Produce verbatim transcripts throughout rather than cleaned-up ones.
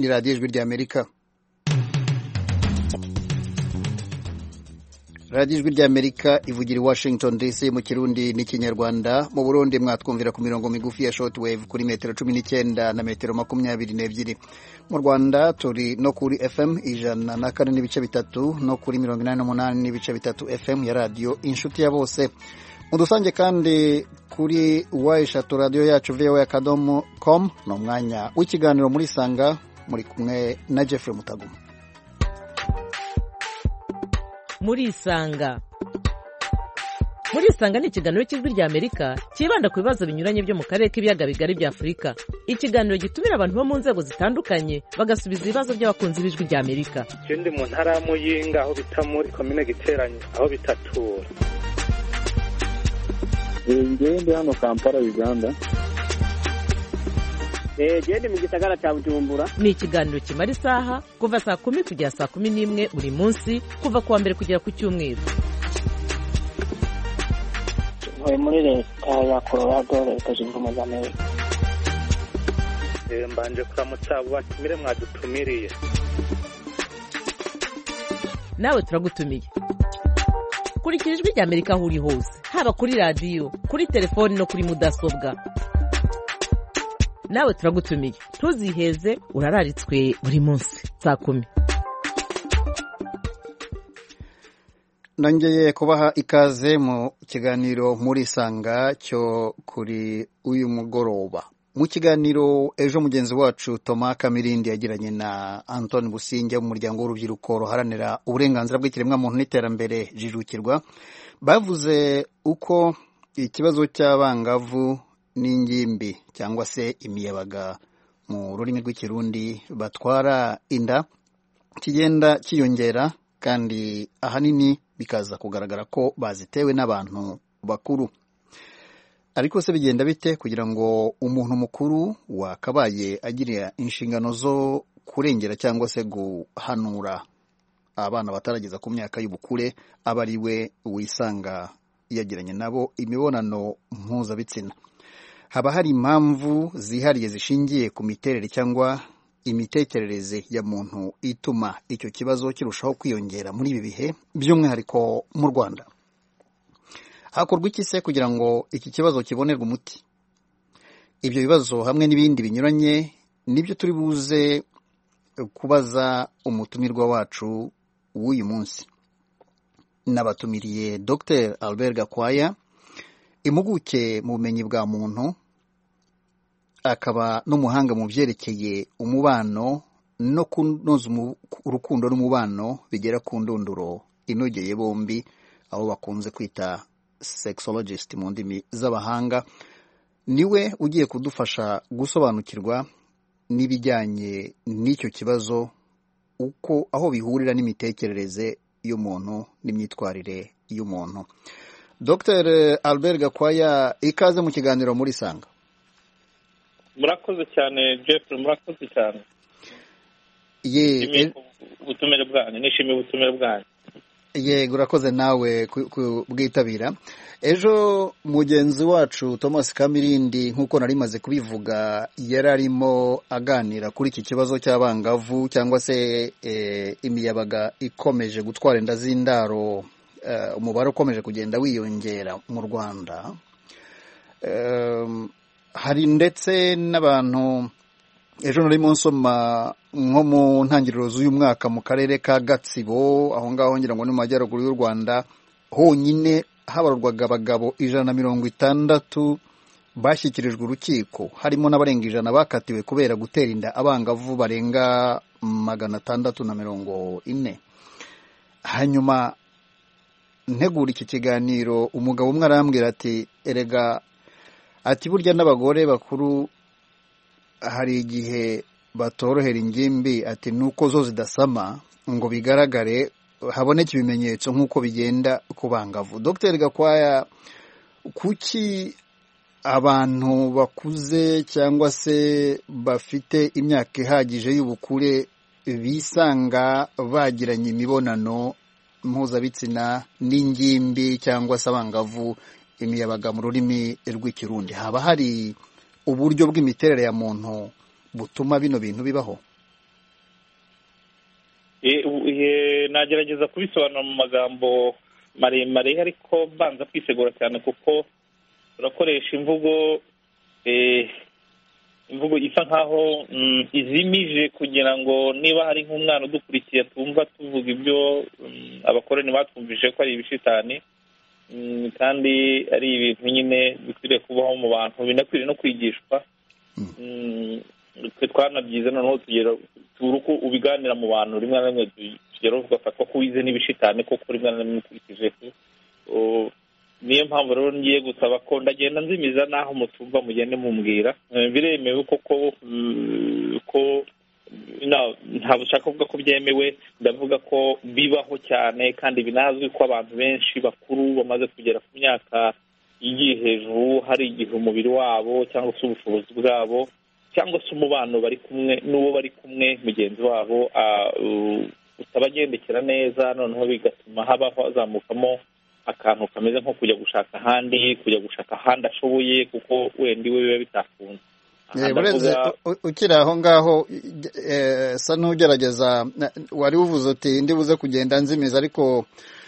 radiyo ijwi ry'Amerika. radiyo ijwi ry'Amerika ivugira i Washington D C mu Kirundi n'Ikinyarwanda. Mu Burundi mwatwumvira ku mirongo migufi ya shortwave kuri metero cumi n'icyenda na metero makumyabiri n'ebyiri. Mu Rwanda turi no kuri F M ijana na kane n'ibice bitatu no kuri mirongo inani n'umunani n'ibice bitatu F M ya radiyo Inshuti ya Bose. Mudusange kandi kuri wa eshatu radiyo yacu V O A akadomo com. No mwanya w'ikiganiro muri Sanga, muri kumwe na Jeffrey Mutaguma. Muri Isanga. Muri Isanga ni ikiganiro cy'ijwi ry'Amerika kibanda ku bibazo binyuranye byo mu karere k'ibiyaga bigari bya Afurika. Ikiganiro gitumira abantu bo mu nzego zitandukanye bagasubiza ibibazo by'abakunzi b'ijwi ry'Amerika. Ikindi mu ntara ya Muyinga aho bita muri komine Giteranyi aho bitatura. Ngende hano Kampala Uganda. Eh gende mu gisagara cya Bujumbura. Ni ikiganiro kimara isaha kuva saa kumi kugera saa kumi n'imwe buri munsi kuva kuwa mbere kugera ku Cyumweru. Turi muri leta ya Colorado, leta zunze ubumwe za Amerika. Eh mbanje kuramutsa abo batumire mwadutumiriye. Nawe turagutumiye. Kurikira ijwi ry'Amerika aho uri hose, haba kuri radiyo, kuri telefoni no kuri mudasobwa. Nawe turagutumiye. Ntuziheze, urararitswe buri munsi saa kumi. Nongeye kubaha ikaze mu kiganiro muri Sanga cyo kuri uyu mugoroba. Mu kiganiro ejo mugenzi wacu Thomas Kamirindi yagiranye na Anton Businge mu muryango w'urubyiruko ruharanira uburenganzira bw'ikiremwa muntu n'iterambere jijukirwa, bavuze uko ikibazo cy'abangavu n'ingimbi cyangwa se imiyabaga mu rurimi rw'ikirundi batwara inda kigenda kiyongera, kandi ahanini bikaza kugaragara ko bazitewe n'abantu bakuru. Ariko se bigenda bite kugira ngo umuntu mukuru wakabaye agira inshingano zo kurengera cyangwa se guhanura abana batarageza ku myaka y'ubukure aba ari we wisanga yagiranye nabo imibonano mpuzabitsina? Haba hari impamvu zihariye zishingiye ku miterere cyangwa imitekerereze ya muntu ituma icyo kibazo kirushaho kwiyongera muri ibi bihe, by'umwihariko mu Rwanda? Hakorwa iki se kugira ngo iki kibazo kibonerwe umuti? Ibyo bibazo hamwe n'ibindi binyuranye nibyo turi buze kubaza umutumirwa wacu w'uyu munsi. Nabatumiriye Docteur Albert Gakwaya, impuguke mu bumenyi bwa muntu, akaba n'umuhanga mu byerekeye umubano no kunoza urukundo n'umubano bigera ku ndunduro inogeye bombi, aho bakunze kwita sexologist mu ndimi z'abahanga. Niwe ugiye kudufasha gusobanukirwa n'ibijyanye n'icyo kibazo, uko aho bihurira n'imitekerereze y'umuntu n'imyitwarire y'umuntu. Docteur Albert Gakwaya, ikaze mu kiganiro muri Sanga. Murakoze cyane Jeffrey, murakoze cyane. Ye ubutumire bwanyu, nishimiye ubutumire bwanyu. Yego, urakoze nawe kubwitabira. Ejo mugenzi wacu Thomas Kamirindi, nk'uko nari maze kubivuga, yari arimo aganira kuri iki kibazo cy'abangavu cyangwa se e, imiyabaga ikomeje gutwara inda z'indaro, uh, umubare ukomeje kugenda wiyongera mu Rwanda. Um, hari ndetse n'abantu, ejo nari nsoma nko mu ntangiriro z'uyu mwaka mu karere ka Gatsibo, aho ngaho ngira ngo ni mu majyaruguru y'u Rwanda, honyine habarurwaga abagabo ijana na mirongo itandatu bashyikirijwe urukiko, harimo n'abarenga ijana bakatiwe kubera gutera inda abangavu barenga magana atandatu na mirongo ine. Hanyuma ntegura iki kiganiro, umugabo umwe arambwira ati erega ati burya n'abagore bakuru hari igihe batorohera ingimbi, ati nuko zo zidasama ngo bigaragare haboneke ibimenyetso nk'uko bigenda ku bangavu. Docteur Gakwaya, kuki abantu bakuze cyangwa se bafite imyaka ihagije y'ubukure bisanga bagiranye imibonano mpuzabitsina n'ingimbi cyangwa se abangavu, imiyabaga mu rurimi rw'ikirundi? Haba hari uburyo bw'imiterere ya muntu butuma bino bintu bibaho? nagerageza kubisobanura mu magambo maremare ariko mbanza kwisegura cyane kuko turakoresha imvugo imvugo isa nkaho izimije kugira ngo niba hari nk'umwana udukurikiye tumva tuvuga ibyo abakoroni batwumvise ko ari ibishitani kandi ari ibintu nyine bikwiriye kubaho mu bantu binakwiriye no kwigishwa. Twe twanabyize noneho tugera turuko ubiganira mu bantu rimwe na rimwe tugera ugafatwa ko wize n'ibishitani koko rimwe na rimwe ukurikije. Niyo mpamvu rero ngiye gusaba ko ndagenda nzimiza naho mutumva mugende mumbwira biremewe koko ko ntabwo ushaka kuvuga ko byemewe, ndavuga ko bibaho cyane kandi binazwi ko abantu benshi bakuru bamaze kugera ku myaka igiye hejuru hari igihe umubiri wabo cyangwa se ubushobozi bwabo cyangwa se umubano bari kumwe n'uwo bari kumwe mugenzi wabo utabagendekera neza, noneho bigatuma habaho hazamukamo akantu kameze nko kujya gushaka ahandi kujya gushaka ahandi ashoboye kuko wenda iwe biba bitakunze. Burenze ukiri aho ngaho sa n'ugerageza wari uvuze uti ndibuze kugenda nzimiza ariko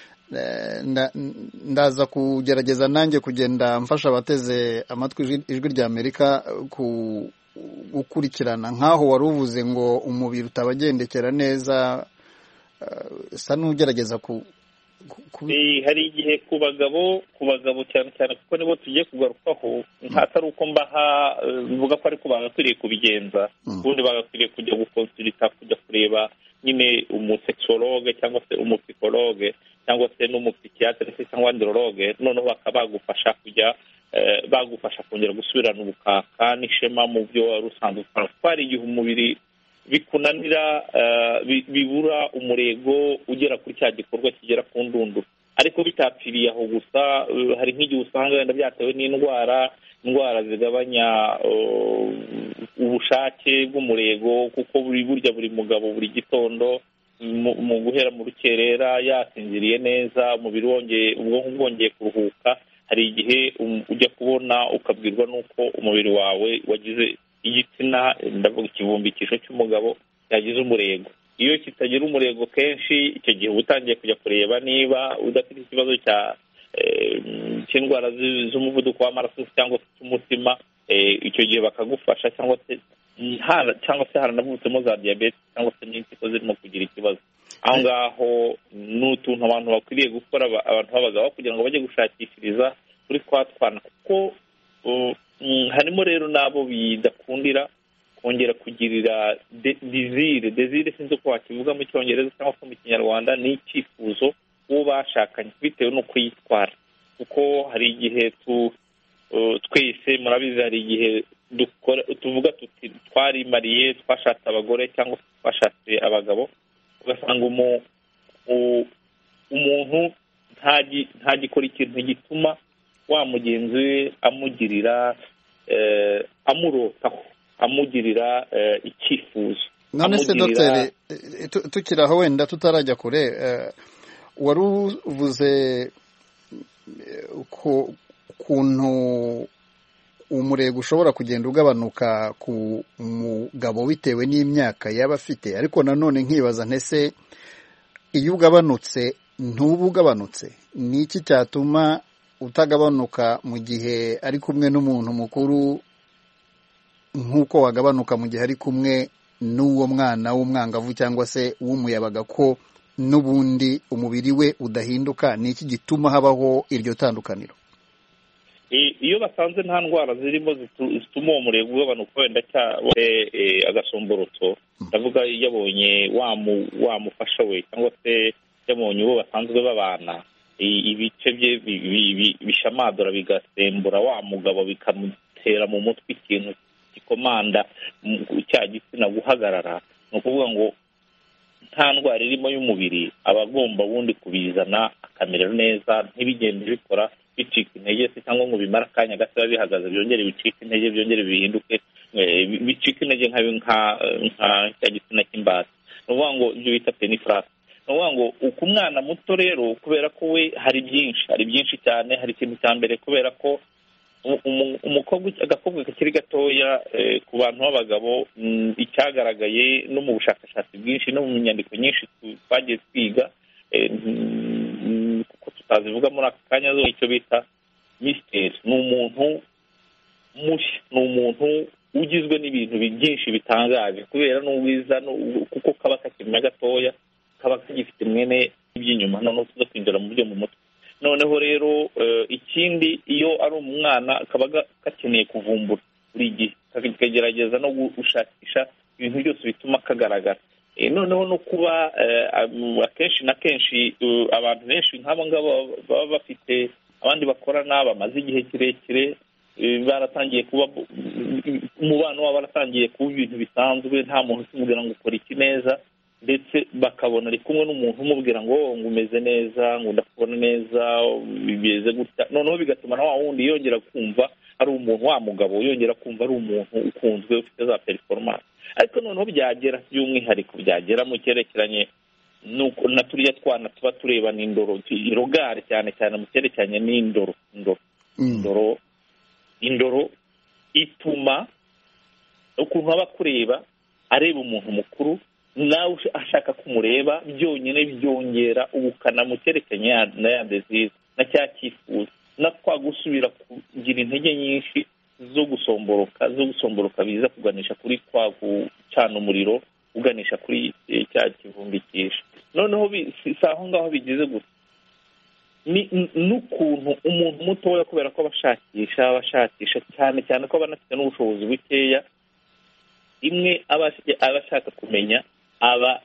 ndaza kugerageza nanjye kugenda mfasha abateze amatwi ijwi rya Amerika gukurikirana nk'aho wari uvuze ngo umubiri utabagendekera neza, sa n'ugerageza ku hari igihe ku bagabo ku bagabo cyane cyane kuko nibo tugiye kugarukaho atari uko mbaha mvuga ko ariko bagakwiriye kubigenza, ubundi bagakwiriye kujya gukonsulita kujya kureba nyine umusexologue cyangwa se umupsikologe cyangwa se n'umupsikiatre cyangwa androloge, noneho bakaba bagufasha kujya bagufasha kongera gusubirana ubukaka n'ishema mu byo wari usanzwe ukora. Twari igihe umubiri bikunanira bibura umurego ugera kuri cya gikorwa kigera ku ndunduro, ariko bitapfiriye aho gusa. Hari nk'igihe usanga wenda byatewe n'indwara indwara zigabanya ubushake bw'umurego kuko buri burya buri mugabo buri gitondo mu guhera mu rukerera yasinziriye neza umubiri wongeye ubwonko bwongeye kuruhuka, hari igihe ujya kubona ukabwirwa n'uko umubiri wawe wagize igitsina ndavuga ikivumbikisho cy'umugabo yagize umurego. Iyo kitagira umurego kenshi icyo gihe utangiye kujya kureba niba udafite ikibazo cya cy'indwara z'umuvuduko w'amaraso cyangwa se cy'umutima, icyo gihe bakagufasha cyangwa se cyangwa se haranavutsemo za diyabete cyangwa se n'impyiko zirimo kugira ikibazo. Aho ngaho ni utuntu abantu bakwiriye gukora abantu b'abagabo kugira ngo bajye gushakishiriza kuri twa twana, kuko harimo rero n'abo bidakundira kongera kugirira dezire dezire sinzi uko wakivuga mu cyongereza cyangwa se mu kinyarwanda, ni icyifuzo uwo bashakanye bitewe n'uko yitwara. Kuko hari igihe tu twese murabizi hari igihe tuvuga tuti twarimariye twashatse abagore cyangwa twashatse abagabo, ugasanga umuntu ntagikora ikintu gituma wa mugenzi we amugirira amurotaho amugirira icyifuzo. None se dogiteri tukiri aho wenda tutarajya kure, wari uvuze ukuntu umurego ushobora kugenda ugabanuka ku mugabo bitewe n'imyaka yaba afite, ariko nanone nkibaza ntese iyo ugabanutse ntuba ugabanutse, ni iki cyatuma utagabanuka mu gihe ari kumwe n'umuntu mukuru nk'uko wagabanuka mu gihe ari kumwe n'uwo mwana w'umwangavu cyangwa se w'umuyabaga, ko n'ubundi umubiri we udahinduka? Ni iki gituma habaho iryo tandukaniro? Iyo basanze nta ndwara zirimo zituma uwo murego ugabanuka wenda cyangwa agasomborotso, ndavuga yabonye wamufasha we cyangwa se yabonye uwo basanzwe babana, ibice bye bishamadura bigasembura wa mugabo bikamutera mu mutwe ikintu gikomanda cya gitsina guhagarara. Ni ukuvuga ngo nta ndwara irimo y'umubiri aba agomba wundi kubizana akamera neza, ntibigende bikora bicika intege se cyangwa ngo bimara akanya gato bihagaze byongere bicika intege byongere bihinduke bicika intege nka cya gitsina cy'imbata. Ni ukuvuga ngo ibyo bita penifrase. Ni ukuvuga ngo uko umwana muto rero kubera ko we hari byinshi hari byinshi cyane. Hari ikintu cya mbere kubera ko umukobwa agakobwa kakiri gatoya ku bantu b'abagabo, icyagaragaye no mu bushakashatsi bwinshi no mu nyandiko nyinshi twagiye twiga kuko tutazivuga muri aka kanya, zo icyo bita misiteri. Ni umuntu mushya, ni umuntu ugizwe n'ibintu byinshi bitangaje kubera n'ubwiza, kuko kaba kakiri gatoya, kaba kagifite mwene iby'inyuma, noneho tuza kwinjira mu byo mu mutwe. Noneho rero ikindi, iyo ari umwana kaba gakeneye kuvumbura buri gihe, kagerageza no gushakisha ibintu byose bituma kagaragara. Noneho no kuba akenshi na kenshi abantu benshi nk'abo ngabo baba bafite abandi bakorana bamaze igihe kirekire, baratangiye kuba umubano wabo baratangiye kuba ibintu bisanzwe, nta muntu ukimubwira ngo ukora iki neza, ndetse bakabona ari kumwe n'umuntu umubwira ngo ngo umeze neza, ngo ndakubona neza, bimeze gutya. Noneho bigatuma na wa wundi yongera kumva ari umuntu, wa mugabo yongera kumva ari umuntu ukunzwe ufite za performance. Ariko noneho byagera by'umwihariko byagera mu cyerekeranye nuko na turiya twana tuba tureba n'indoro, irogare cyane cyane mu cyerekeranye n'indoro. Indoro indoro indoro ituma ukuntu aba kureba areba umuntu mukuru, nawe ashaka kumureba, byonyine byongera ubukana mu cyerekeranye na ya desire na cya cyifuzo, na kwa gusubira kugira intege nyinshi zo gusomboroka zo gusomboroka biza kuganisha kuri kwa gucana umuriro, uganisha kuri cya kivumbikisha. Noneho si aho ngaho bigize gusa, ni n'ukuntu umuntu mutoya kubera ko abashakisha abashakisha cyane cyane ko banafite n'ubushobozi bukeya, imwe aba ashaka kumenya aba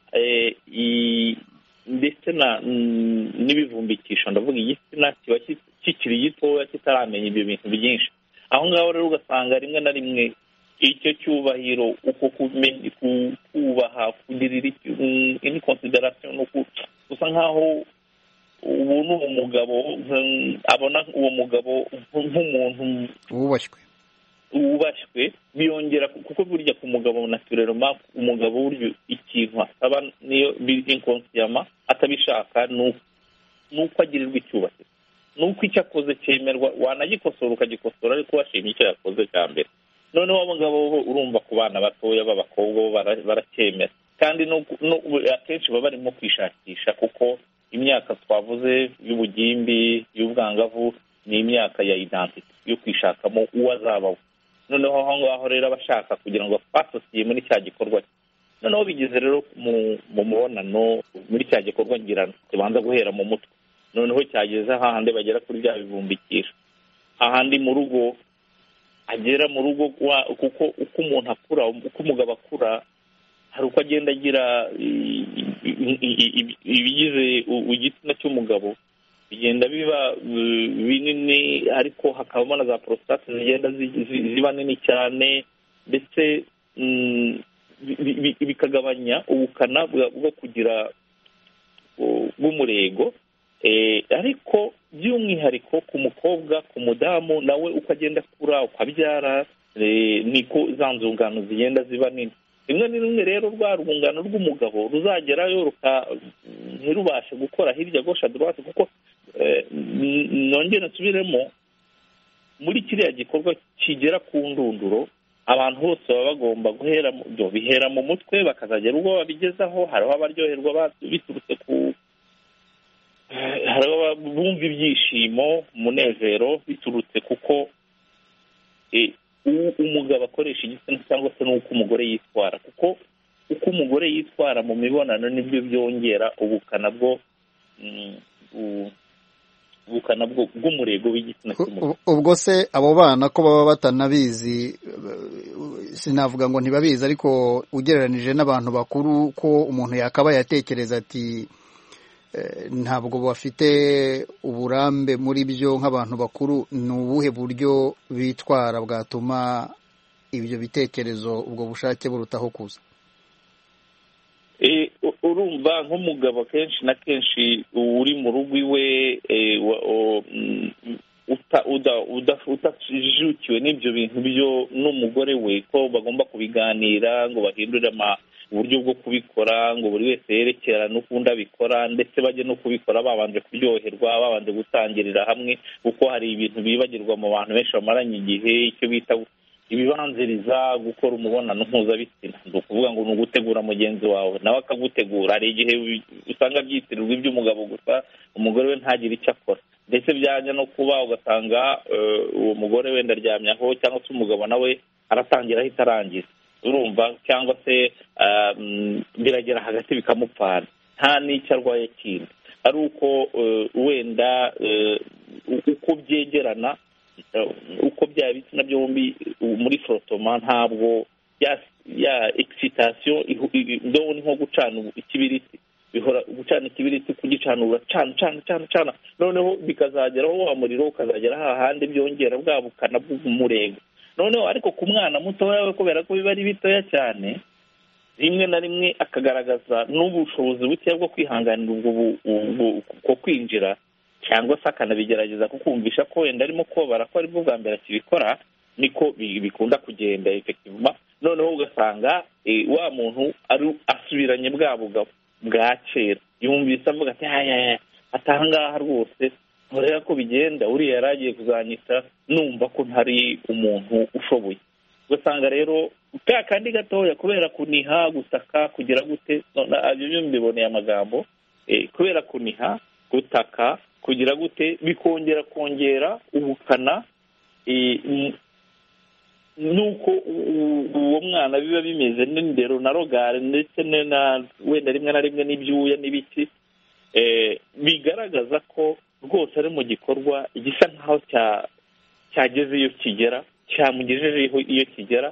ndetse n'ibivumbikisho, ndavuga igitsina kiba kikiri gitoya kitaramenya ibyo bintu byinshi. Aho ngaho rero ugasanga rimwe na rimwe icyo cyubahiro, uko kubaha, kugirira ini consideration, gusa nk'aho ubu ni umugabo abona uwo mugabo nk'umuntu wubashywe wubashywe biyongera, kuko burya ku mugabo naturellement, umugabo buryo ikintu asaba niyo inconsciemment atabishaka, nuko agirirwa icyubahiro, nuko icyo akoze cyemerwa, wanagikosora ukagikosora ariko washimye icyo yakoze cya mbere. Noneho abo ngabo urumva ku bana batoya b'abakobwa baracyemera, kandi akenshi baba barimo kwishakisha, kuko imyaka twavuze y'ubugimbi y'ubwangavu ni imyaka ya identity, yo kwishakamo uwo azabaho. Noneho aho ngaho rero abashaka kugira ngo basosiye muri cya gikorwa, noneho bigeze rero mu mubonano muri cya gikorwa ngirana kibanza guhera mu mutwe, noneho cyageze ahandi bagera kuri bya bivumbikisha, ahandi mu rugo agera mu rugo, kuko uko umuntu akura, uko umugabo akura, hari uko agenda agira ibigize igitsina cy'umugabo bigenda biba binini, ariko hakabamo na za prostate zigenda ziba nini cyane, ndetse bikagabanya ubukana bwo kugira bw'umurego. Ariko by'umwihariko ku mukobwa, ku mudamu nawe uko agenda akura, uko abyara, niko za nzungano zigenda ziba nini. Rimwe na rimwe rero rwa rwungano rw'umugabo ruzagerayo ntirubashe gukora hirya gosha droite, kuko nongera nsubiremo, muri kiriya gikorwa kigera ku ndunduro, abantu bose baba bagomba guhera bihera mu mutwe, bakazagera ubwo babigezaho. Hariho abaryoherwa biturutse ku hariho bumva ibyishimo, umunezero biturutse kuko umugabo akoresha igitsina, cyangwa se n'uko umugore yitwara, kuko uko umugore yitwara mu mibonano nibyo byongera ubukana bwo ubukana bw'umurego w'igitsina cy'umugore. Ubwo se abo bana ko baba batanabizi, sinavuga ngo ntibabizi, ariko ugereranije n'abantu bakuru, ko umuntu yakaba yatekereza ati ntabwo bafite uburambe muri byo nk'abantu bakuru, ni ubuhe buryo bitwara bwatuma ibyo bitekerezo, ubwo bushake burutaho kuza? Urumva nk'umugabo kenshi na kenshi uri mu rugo iwe, utajijukiwe n'ibyo bintu byo n'umugore we, ko bagomba kubiganira ngo bahindure uburyo bwo kubikora ngo buri wese yerekera n'ukundi abikora, ndetse bajye no kubikora babanje kuryoherwa, babanje gutangirira hamwe, kuko hari ibintu bibagirwa mu bantu benshi bamaranye igihe, icyo bita ibibanziriza gukora umubonano mpuzabitsina. Ni ukuvuga ngo ni ugutegura mugenzi wawe nawe akagutegura. Hari igihe usanga byitirirwa iby'umugabo gusa, umugore we ntagire icyo akora, ndetse byajya no kuba ugasanga uwo mugore wenda aryamyaho cyangwa se umugabo nawe aratangira ahita arangiza, urumva, cyangwa se biragera hagati bikamupfana, nta n'icyo arwaye kindi, ari uko wenda uko byegerana, uko byaba ibitsina byombi muri forotoma, ntabwo ya excitation ni nko gucana ikibiriti, bihora gucana ikibiriti kugicanura cana cana cana cana, noneho bikazageraho wa muriro ukazagera hahandi byongera bwa bukana bw'umurego. Noneho ariko ku mwana mutoya we, kubera ko biba ari bitoya cyane, rimwe na rimwe akagaragaza n'ubushobozi bukeya bwo kwihanganira ubwo ko kwinjira, cyangwa se akanabigerageza kukumvisha ko wenda arimo kubabara ko aribwo bwa mbere akibikora, niko bikunda kugenda effectivement. Noneho ugasanga wa muntu asubiranye bwa bugabo bwa kera, yumvise avuga ati aya atangaha rwose nkorera ko bigenda, uriya yaragiye kuzanyita numva ko ntari umuntu ushoboye. Ugasanga rero ka kandi gatoya kubera kuniha, gutaka, kugira gute, ibyo mbiboneye amagambo, kubera kuniha, gutaka, kugira gute, bikongera kongera ubukana, nuko uwo mwana biba bimeze n'indero na rogare, ndetse na wenda rimwe na rimwe n'ibyuya n'ibiki, bigaragaza ko rwose ari mu gikorwa gisa nkaho cyageze iyo kigera, cyamugejejeho iyo kigera.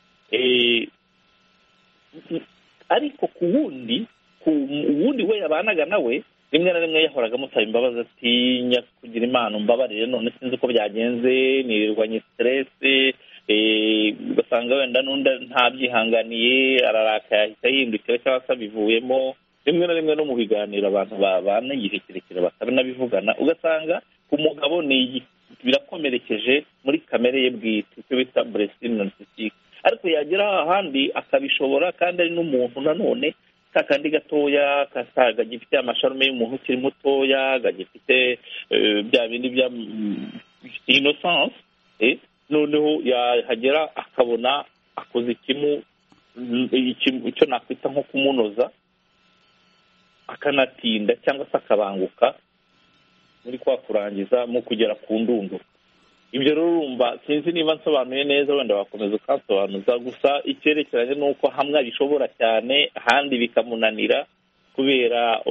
Ariko ku wundi ku wundi we yabanaga nawe, rimwe na rimwe yahoraga amusaba imbabazi, atinya kugira Imana umbabarire, none sinzi uko byagenze, nirirwanye stress, ugasanga wenda n'undi ntabyihanganiye, araraka yahita yindukira cyangwa se abivuyemo. Rimwe na rimwe no mu biganiro abantu babana igihe kirekire bakanabivugana, ugasanga ku mugabo ni birakomerekeje muri kamere ye bwite, icyo bita blessing narcissistic. Ariko yagera ahandi akabishobora, kandi ari n'umuntu nanone kakandi gatoya kasaga gifite amasharume y'umuntu ukiri mutoya, gifite bya bindi bya innocence, noneho yahagera akabona akoze ikimu icyo nakwita nko kumunoza, akanatinda cyangwa se akabanguka muri kwa kurangiza mu kugera ku ndunduro. Ibyo rero urumva, sinzi niba nsobanuye neza, wenda wakomeza ukansobanuza. Gusa icyerekeranye n'uko hamwe abishobora cyane, ahandi bikamunanira kubera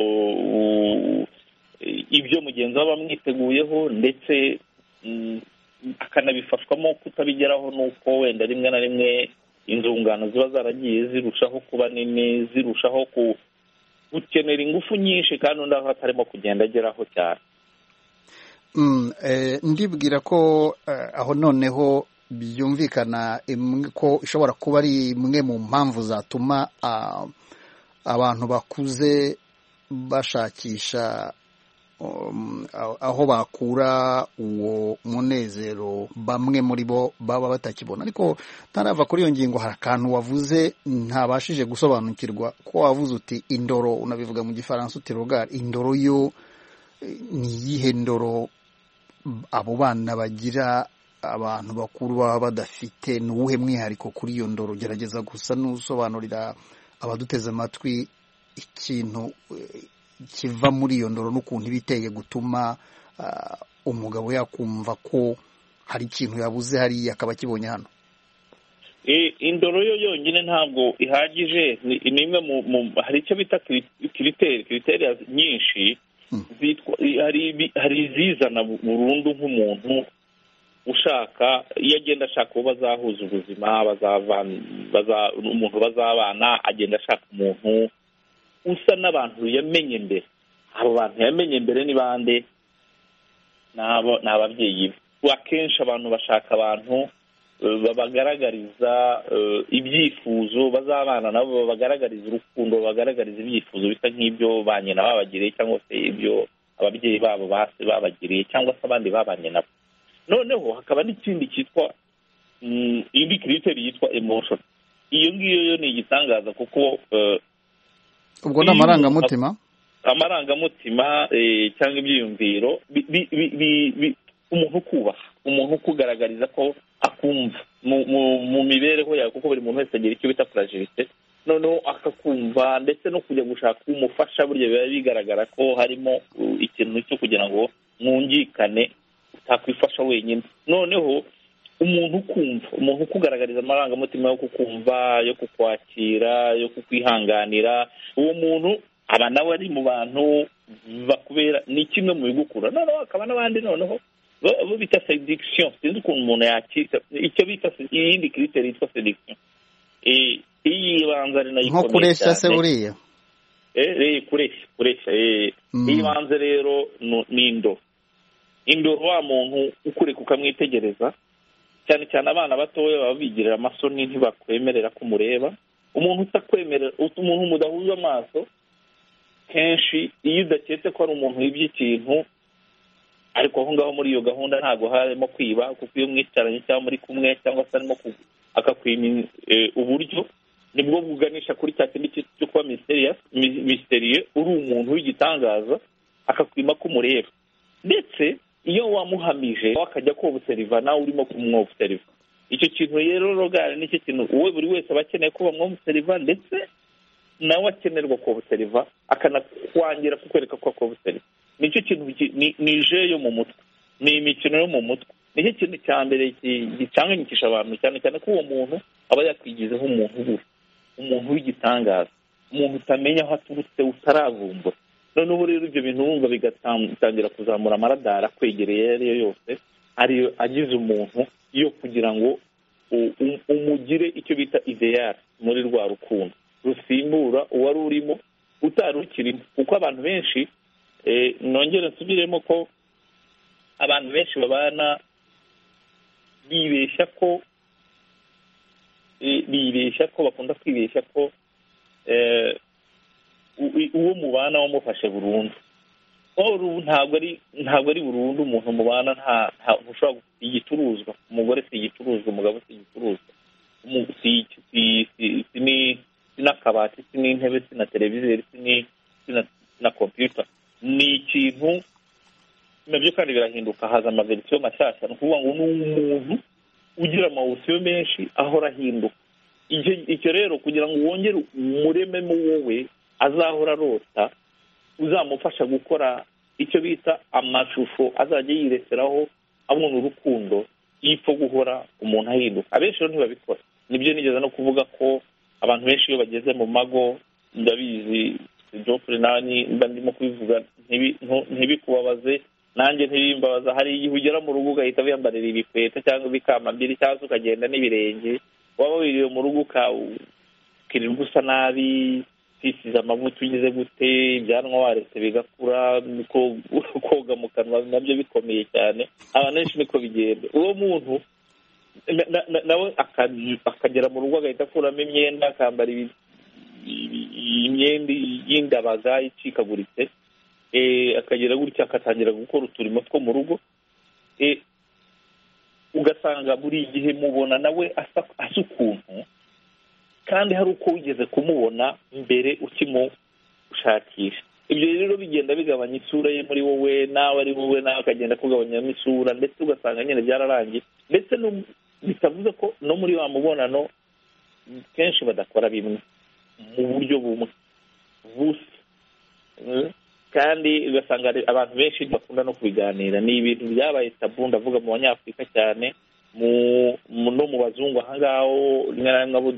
ibyo mugenzi we aba amwiteguyeho, ndetse akanabifashwamo kutabigeraho n'uko wenda rimwe na rimwe inzungano ziba zaragiye zirushaho kuba nini, zirushaho gukenera ingufu nyinshi, kandi undi aho atarimo kugenda ageraho cyane. Ndibwira ko aho noneho byumvikana ko ishobora kuba ari imwe mu mpamvu zatuma abantu bakuze bashakisha aho bakura uwo munezero, bamwe muri bo baba batakibona. Ariko ntarava kuri iyo ngingo, hari akantu wavuze ntabashije gusobanukirwa, ko wavuze uti indoro, unabivuga mu gifaransa uti rogari, indoro yo ni iyihe ndoro abo bana bagira abantu bakuru baba badafite? Ni uwuhe mwihariko kuri iyo ndoro? Gerageza gusa n'usobanurira abaduteze amatwi ikintu kiva muri iyo ndoro n'ukuntu iba iteye gutuma umugabo yakumva ko hari ikintu yabuze hariya akaba akibonye hano. Indoro yo yonyine ntabwo ihagije, ni imwe mu, hari icyo bita kiriteri kiriteri nyinshi, hari izizana burundu nk'umuntu ushaka, iyo agenda ashaka uwo bazahuza ubuzima, umuntu bazabana, agenda ashaka umuntu usa n'abantu yamenye mbere. Abo bantu yamenye mbere ni bande? Ni ababyeyi be. Akenshi abantu bashaka abantu babagaragariza ibyifuzo, bazabana nabo babagaragariza urukundo, babagaragariza ibyifuzo bisa nk'ibyo ba nyina babagiriye, cyangwa se ibyo ababyeyi babo base babagiriye, cyangwa se abandi babanye nabo. Noneho hakaba n'ikindi cyitwa indi kiriteri yitwa emotion. iyo ngiyo yo ni igitangaza kuko ubwo ni amarangamutima amarangamutima cyangwa ibyiyumviro umuntu ukubaha umuntu ukugaragariza ko akumva mu mibereho yawe kuko buri muntu wese agira icyo bita fragilité noneho akakumva ndetse no kujya gushaka umufasha burya biba bigaragara ko harimo ikintu cyo kugira ngo mwungikane utakwifasha wenyine noneho umuntu ukumva umuntu ukugaragariza amarangamutima yo kukumva yo kukwakira yo kukwihanganira uwo muntu aba nawe ari mu bantu bakubera ni kimwe mu bigukura noneho akaba n'abandi noneho bo bita séduction sinzi ukuntu umuntu yakita icyo bita iyindi critère yitwa séduction iyi banza ari nayo nko kureshya se buriya eh kureshya kureshya eh iyi banza rero ni indo indo wa muntu ukureka ukamwitegereza cyane cyane abana batoya baba bigirira amasoni ntibakwemerera kumureba umuntu utakwemerera umuntu mudahuza amaso kenshi iyo udaketse ko ari umuntu wibye ikintu ariko aho ngaho muri iyo gahunda ntago harimo kwiba kuko iyo mwicaranye cyangwa muri kumwe cyangwa se arimo akakwima uburyo nibwo buganisha kuri cya kindi cyo kuba mysterious mysterieux uri umuntu w'igitangaza akakwima kumureba ndetse iyo wamuhamije wakajya ko obuseriva nawe urimo kumwobuseriva icyo kintu rero rogare nicyo kintu uwe buri wese aba akeneye ko bamwobuseriva ndetse nawe akenerwa ko obuseriva akanakwangira kukwereka ko akobuseriva nicyo kintu ni je yo mu mutwe ni imikino yo mu mutwe nicyo kintu cya mbere gicanganyikisha abantu cyane cyane ko uwo muntu aba yakwigizeho umuntu ubura umuntu w'igitangaza umuntu utamenya aho aturutse utaravumbura noneho rero ibyo bintu wumva bigatangira kuzamura amaradara akwegereye iyo ariyo yose ariyo agize umuntu yo kugira ngo umugire icyo bita ideal muri rwa rukundo rusimbura uwari urimo utari ukirimo kuko abantu benshi nongere nsubiremo ko abantu benshi babana bibeshya ko bibeshya ko bakunda kwibeshya ko uwo mubana wamufashe burundu ntabwo ari ntabwo ari burundu umuntu mubana nta ntushobora igicuruzwa umugore si igicuruzwa umugabo si igicuruzwa si n'akabati si n'intebe si na televiziyo si na kompiyuta ni ikintu nabyo kandi birahinduka haza amaverisiyo mashyashya ni ukuvuga ngo ni umuntu ugira amawusiyo menshi ahora ahinduka icyo rero kugira ngo wongere umurememo wowe azahora arota uzamufasha gukora icyo bita amashusho azajya yireseraho abona urukundo yipfa guhora umuntu ahinduka abenshi rero ntibabikora nibyo nigeze no kuvuga ko abantu benshi iyo bageze mu mago ndabizi Geoffrey nani ndimo kubivuga ntibikubabaze nanjye ntibimbabaza hari igihe ugera mu rugo ugahita wiyambarira ibikweta cyangwa ibikamambiri cyangwa ukagenda n'ibirenge waba wiriwe mu rugo ukirirwa usa nabi kwisiza amavuta ugize gute ibyanwa waretse bigakura koga mu kanwa nabyo bikomeye cyane abantu benshi niko bigenda uwo muntu nawe akagera mu rugo agahita akuramo imyenda akambara imyenda y'indabaga icikaguritse akagera gutya akatangira gukora uturimo two mu rugo ugasanga buri gihe mubona nawe asa ukuntu kandi hari uko wigeze kumubona mbere ukimushakisha ibyo rero bigenda bigabanya isura ye muri wowe nawe ari wowe nawe akagenda kugabanyamo isura ndetse ugasanga nyine byararangiye ndetse bitavuze ko no muri wa mubonano kenshi badakora bimwe mu buryo bumwe busa kandi ugasanga abantu benshi bakunda no kubiganira ni ibintu byabaye tabu ndavuga mu banyafurika cyane no mu bazungu aha ngaho rimwe na rimwe abo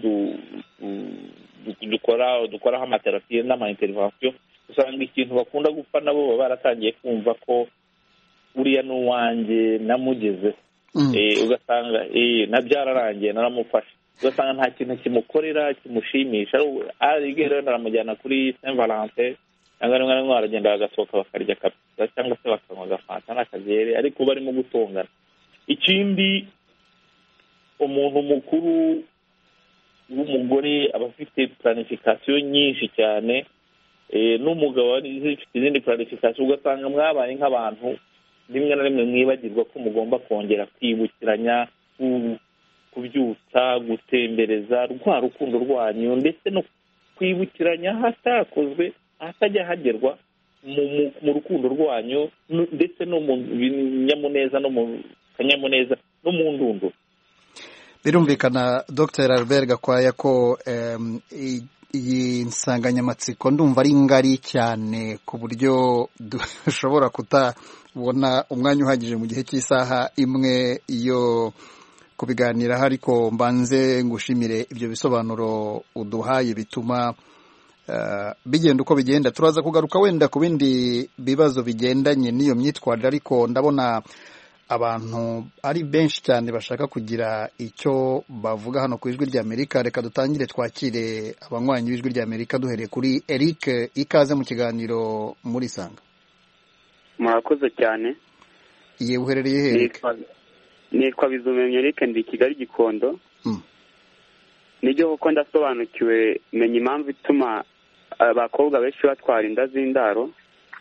dukora dukoraho amaterapiye n'amaintervention usanga ikintu bakunda gupfa nabo baba baratangiye kumva ko uriya ni uwanjye namugezeho ugasanga nabyararangiye naramufashe ugasanga nta kintu kimukorera kimushimisha rero naramujyana kuri Saint Valentin cyangwa rimwe na rimwe baragenda bagasohoka bakarya kapita cyangwa se bakanywa agafanta n'akagere ariko barimo gutongana ikindi umuntu mukuru w'umugore aba afite planification nyinshi cyane n'umugabo afite izindi planification ugasanga mwabaye nk'abantu rimwe na rimwe mwibagirwa ko mugomba kongera kwibukiranya kubyutsa gutembereza rwa rukundo rwanyu ndetse no kwibukiranya ahatakozwe ahatajya hagerwa mu rukundo rwanyu ndetse no mu binyamuneza no mu kanyamuneza no mu ndunduro. Birumvikana Dr Albert Gakwaya ko iyi nsanganyamatsiko ndumva ari ngari cyane ku buryo dushobora kutabona umwanya uhagije mu gihe cy'isaha imwe yo kubiganiraho, ariko mbanze ngushimire ibyo bisobanuro uduhaye bituma bigenda uko bigenda. Turaza kugaruka wenda ku bindi bibazo bigendanye n'iyo myitwarire, ariko ndabona abantu ari benshi cyane bashaka kugira icyo bavuga hano ku ijwi ry'Amerika. Reka dutangire twakire abanywanyi b'ijwi ry'Amerika duhereye kuri Eric. Ikaze mu kiganiro muri Sanga. Murakoze cyane. Ye uherereye he Eric? Nitwa Bizumemye Eric, ndi Kigali Gikondo. Mm. Nijyo kuko ndasobanukiwe menya impamvu ituma abakobwa benshi batwara inda z'indaro.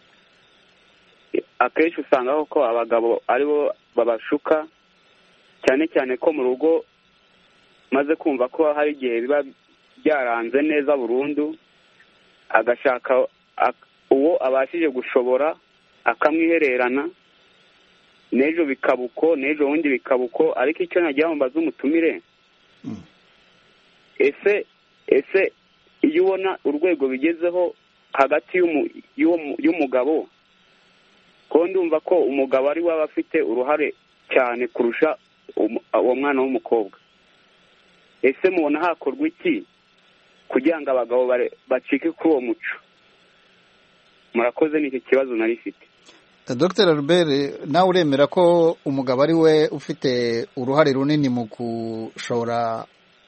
Akenshi usanga ko abagabo aribo babashuka cyane cyane ko mu rugo maze kumva ko hari igihe biba byaranze neza burundu, agashaka uwo abashije gushobora akamwihererana, n'ejo bikabuko n'ejo wundi bikabuko. Ariko icyo nagira mbaza umutumire, mm. ese ese iyo ubona urwego bigezeho hagati y'umugabo, ko ndumva ko umugabo ari we aba afite uruhare cyane kurusha uwo mwana w'umukobwa, ese mubona hakorwa iki kugira ngo abagabo bacike kuri uwo muco? Murakoze, n'iki kibazo nari mfite. Dr Albert, nawe uremera ko umugabo ari we ufite uruhare runini mu gushora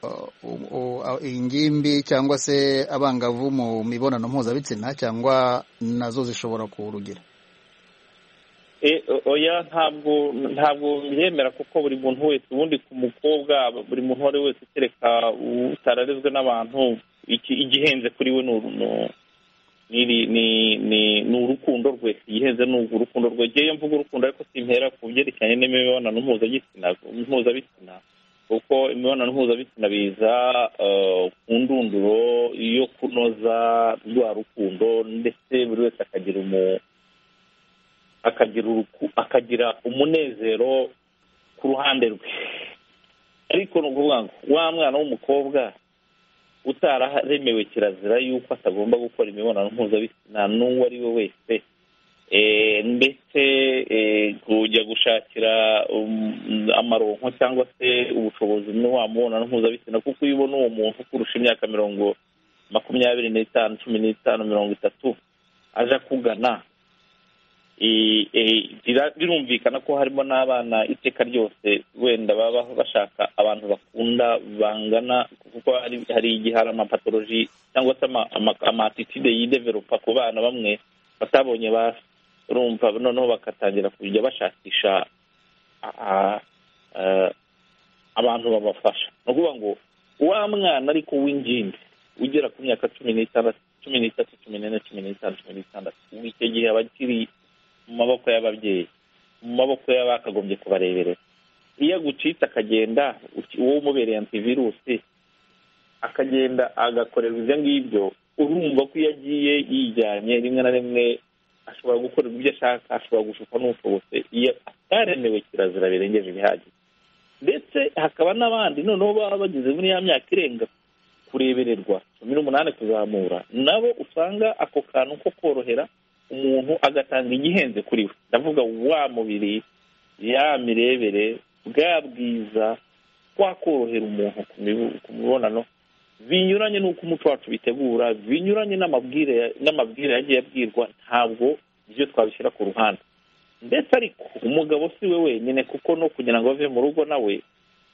ingimbi cyangwa se abangavu mu mibonano mpuzabitsina, cyangwa nazo zishobora kurugira? Oya, ntabwo ntabwo byemera, kuko buri muntu wese ubundi ku mukobwa, buri muntu wari wese kereka utararezwe n'abantu, igihenze kuri we ni urukundo rwe. igihenze ni urukundo rwe. Ngewe mvuga urukundo ariko simpera ku byerekeranye n'imibonano mpuzabitsina, kuko imibonano mpuzabitsina biza ku ndunduro yo kunoza rwa rukundo, ndetse buri wese akagira umu akagira akagira umunezero ku ruhande rwe. Ariko ni ukuvuga ngo wa mwana w'umukobwa utararemewe kirazira yuko atagomba gukora imibonano mpuzabitsina n'uwo ari we wese, ndetse kujya gushakira amaronko cyangwa se ubushobozi muri wa mubonano mpuzabitsina, kuko iyo ubona uwo muntu kurusha imyaka mirongo makumyabiri n'itanu cumi n'itanu mirongo itatu aje akugana, birumvikana ko harimo n'abana iteka ryose wenda baba bashaka abantu bakunda bangana, kuko hari igihe hari amapatoloji cyangwa se amatitide yidevelopa ku bana bamwe batabonye basi, urumva noneho bakatangira kujya bashakisha abantu babafasha. Ni ukuvuga ngo wa mwana ariko w'ingimbi ugera ku myaka cumi n'itandatu cumi n'itatu cumi n'ine cumi n'itanu cumi n'itandatu, icyo gihe aba akiri mu maboko y'ababyeyi, mu maboko y'abakagombye kubareberera. Iyo agucitse akagenda, uwo umubereye antivirusi, akagenda agakorerwa ibyo ngibyo, urumva ko iyo agiye yijyanye rimwe na rimwe ashobora gukorerwa ibyo ashaka, ashobora gushukwa n'ushobotse iyo ataremewe kirazira birengeje ibihagije. Ndetse hakaba n'abandi noneho baba bageze muri ya myaka irenga kurebererwa cumi n'umunani kuzamura, nabo usanga ako kantu ko korohera umuntu agatanga igihenze kuri we. Ndavuga wa mubiri, ya mirebere, bwa bwiza, kwa korohera umuntu ku mibonano binyuranye n'uko umuco wacu bitegura, binyuranye n'amabwire n'amabwire yagiye abwirwa, ntabwo ibyo twabishyira ku ruhande. Ndetse ariko umugabo si we wenyine, kuko no kugira ngo ave mu rugo nawe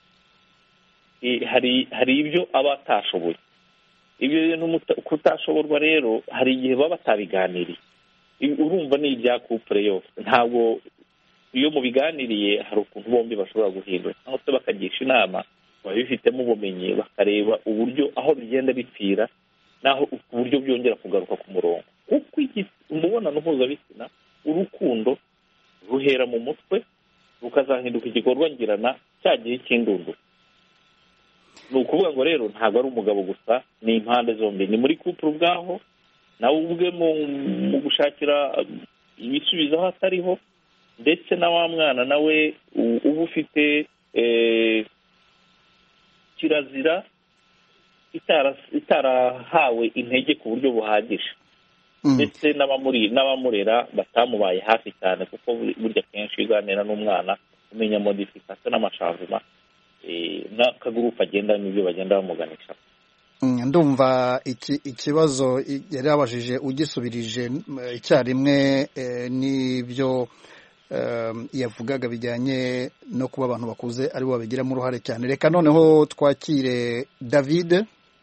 hari hari ibyo aba atashoboye. Ibyo bintu kutashoborwa rero hari igihe baba batabiganiriye. Urumva ni ibya couple yose, ntabwo iyo mubiganiriye hari ukuntu bombi bashobora guhindura cyangwa se bakagisha inama, babifitemo ubumenyi, bakareba uburyo aho bigenda bipfira naho uburyo byongera kugaruka ku murongo. Kuko umubonano mpuzabitsina, urukundo ruhera mu mutwe rukazahinduka igikorwa ngirana cya gihe cy'indunduro. ni ukuvuga ngo rero ntabwo ari umugabo gusa, ni impande zombi, ni muri couple ubwaho nawe ubwe mu gushakira ibisubizo aho atariho, ndetse na wa mwana nawe uba ufite kirazira itarahawe intege ku buryo buhagije, ndetse n'abamurera batamubaye hafi cyane, kuko burya kenshi uganira n'umwana umenya modification n'amashanyarazi n'akagurupe agenda n'ibyo bagenda bamuganisha. Ndumva ikibazo yari yabajije ugisubirije icyarimwe n'ibyo yavugaga bijyanye no kuba abantu bakuze aribo babigiramo uruhare cyane. Reka noneho twakire David.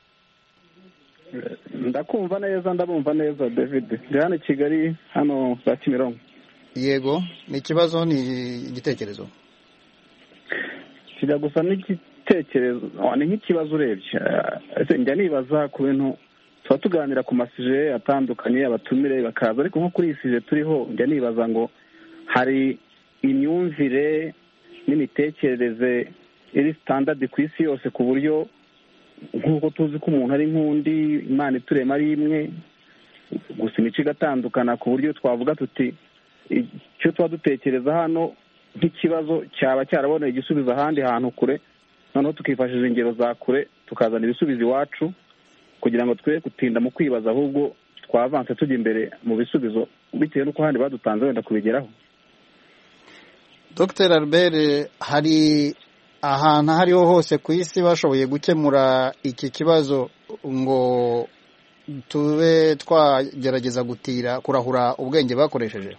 Ndakumva neza, ndabumva neza David. Ndi hano Kigali, hano za Kimironko. Yego, ni ikibazo ni igitekerezo? Kijya gusa n'igitekerezo, ni nk'ikibazo urebye. Ese njya nibaza ku bintu tuba tuganira ku masije atandukanye, abatumire bakaza, ariko nko kuri iyi sije turiho njya nibaza ngo hari imyumvire n'imitekerereze iri standard ku isi yose, ku buryo nk'uko tuzi ko umuntu ari nk'undi, Imana iturema ari imwe, gusa imico igatandukana, ku buryo twavuga tuti icyo tuba dutekereza hano nk'ikibazo cyaba cyaraboneye igisubizo ahandi hantu kure, noneho tukifashisha ingero za kure tukazana ibisubizo iwacu, kugira ngo twe gutinda mu kwibaza, ahubwo twavanse tujya imbere mu bisubizo bitewe n'uko ahandi badutanze wenda kubigeraho. Doctor Albert, hari ahantu aho ariho hose ku isi bashoboye gukemura iki kibazo ngo tube twagerageza gutira kurahura ubwenge bakoresheje?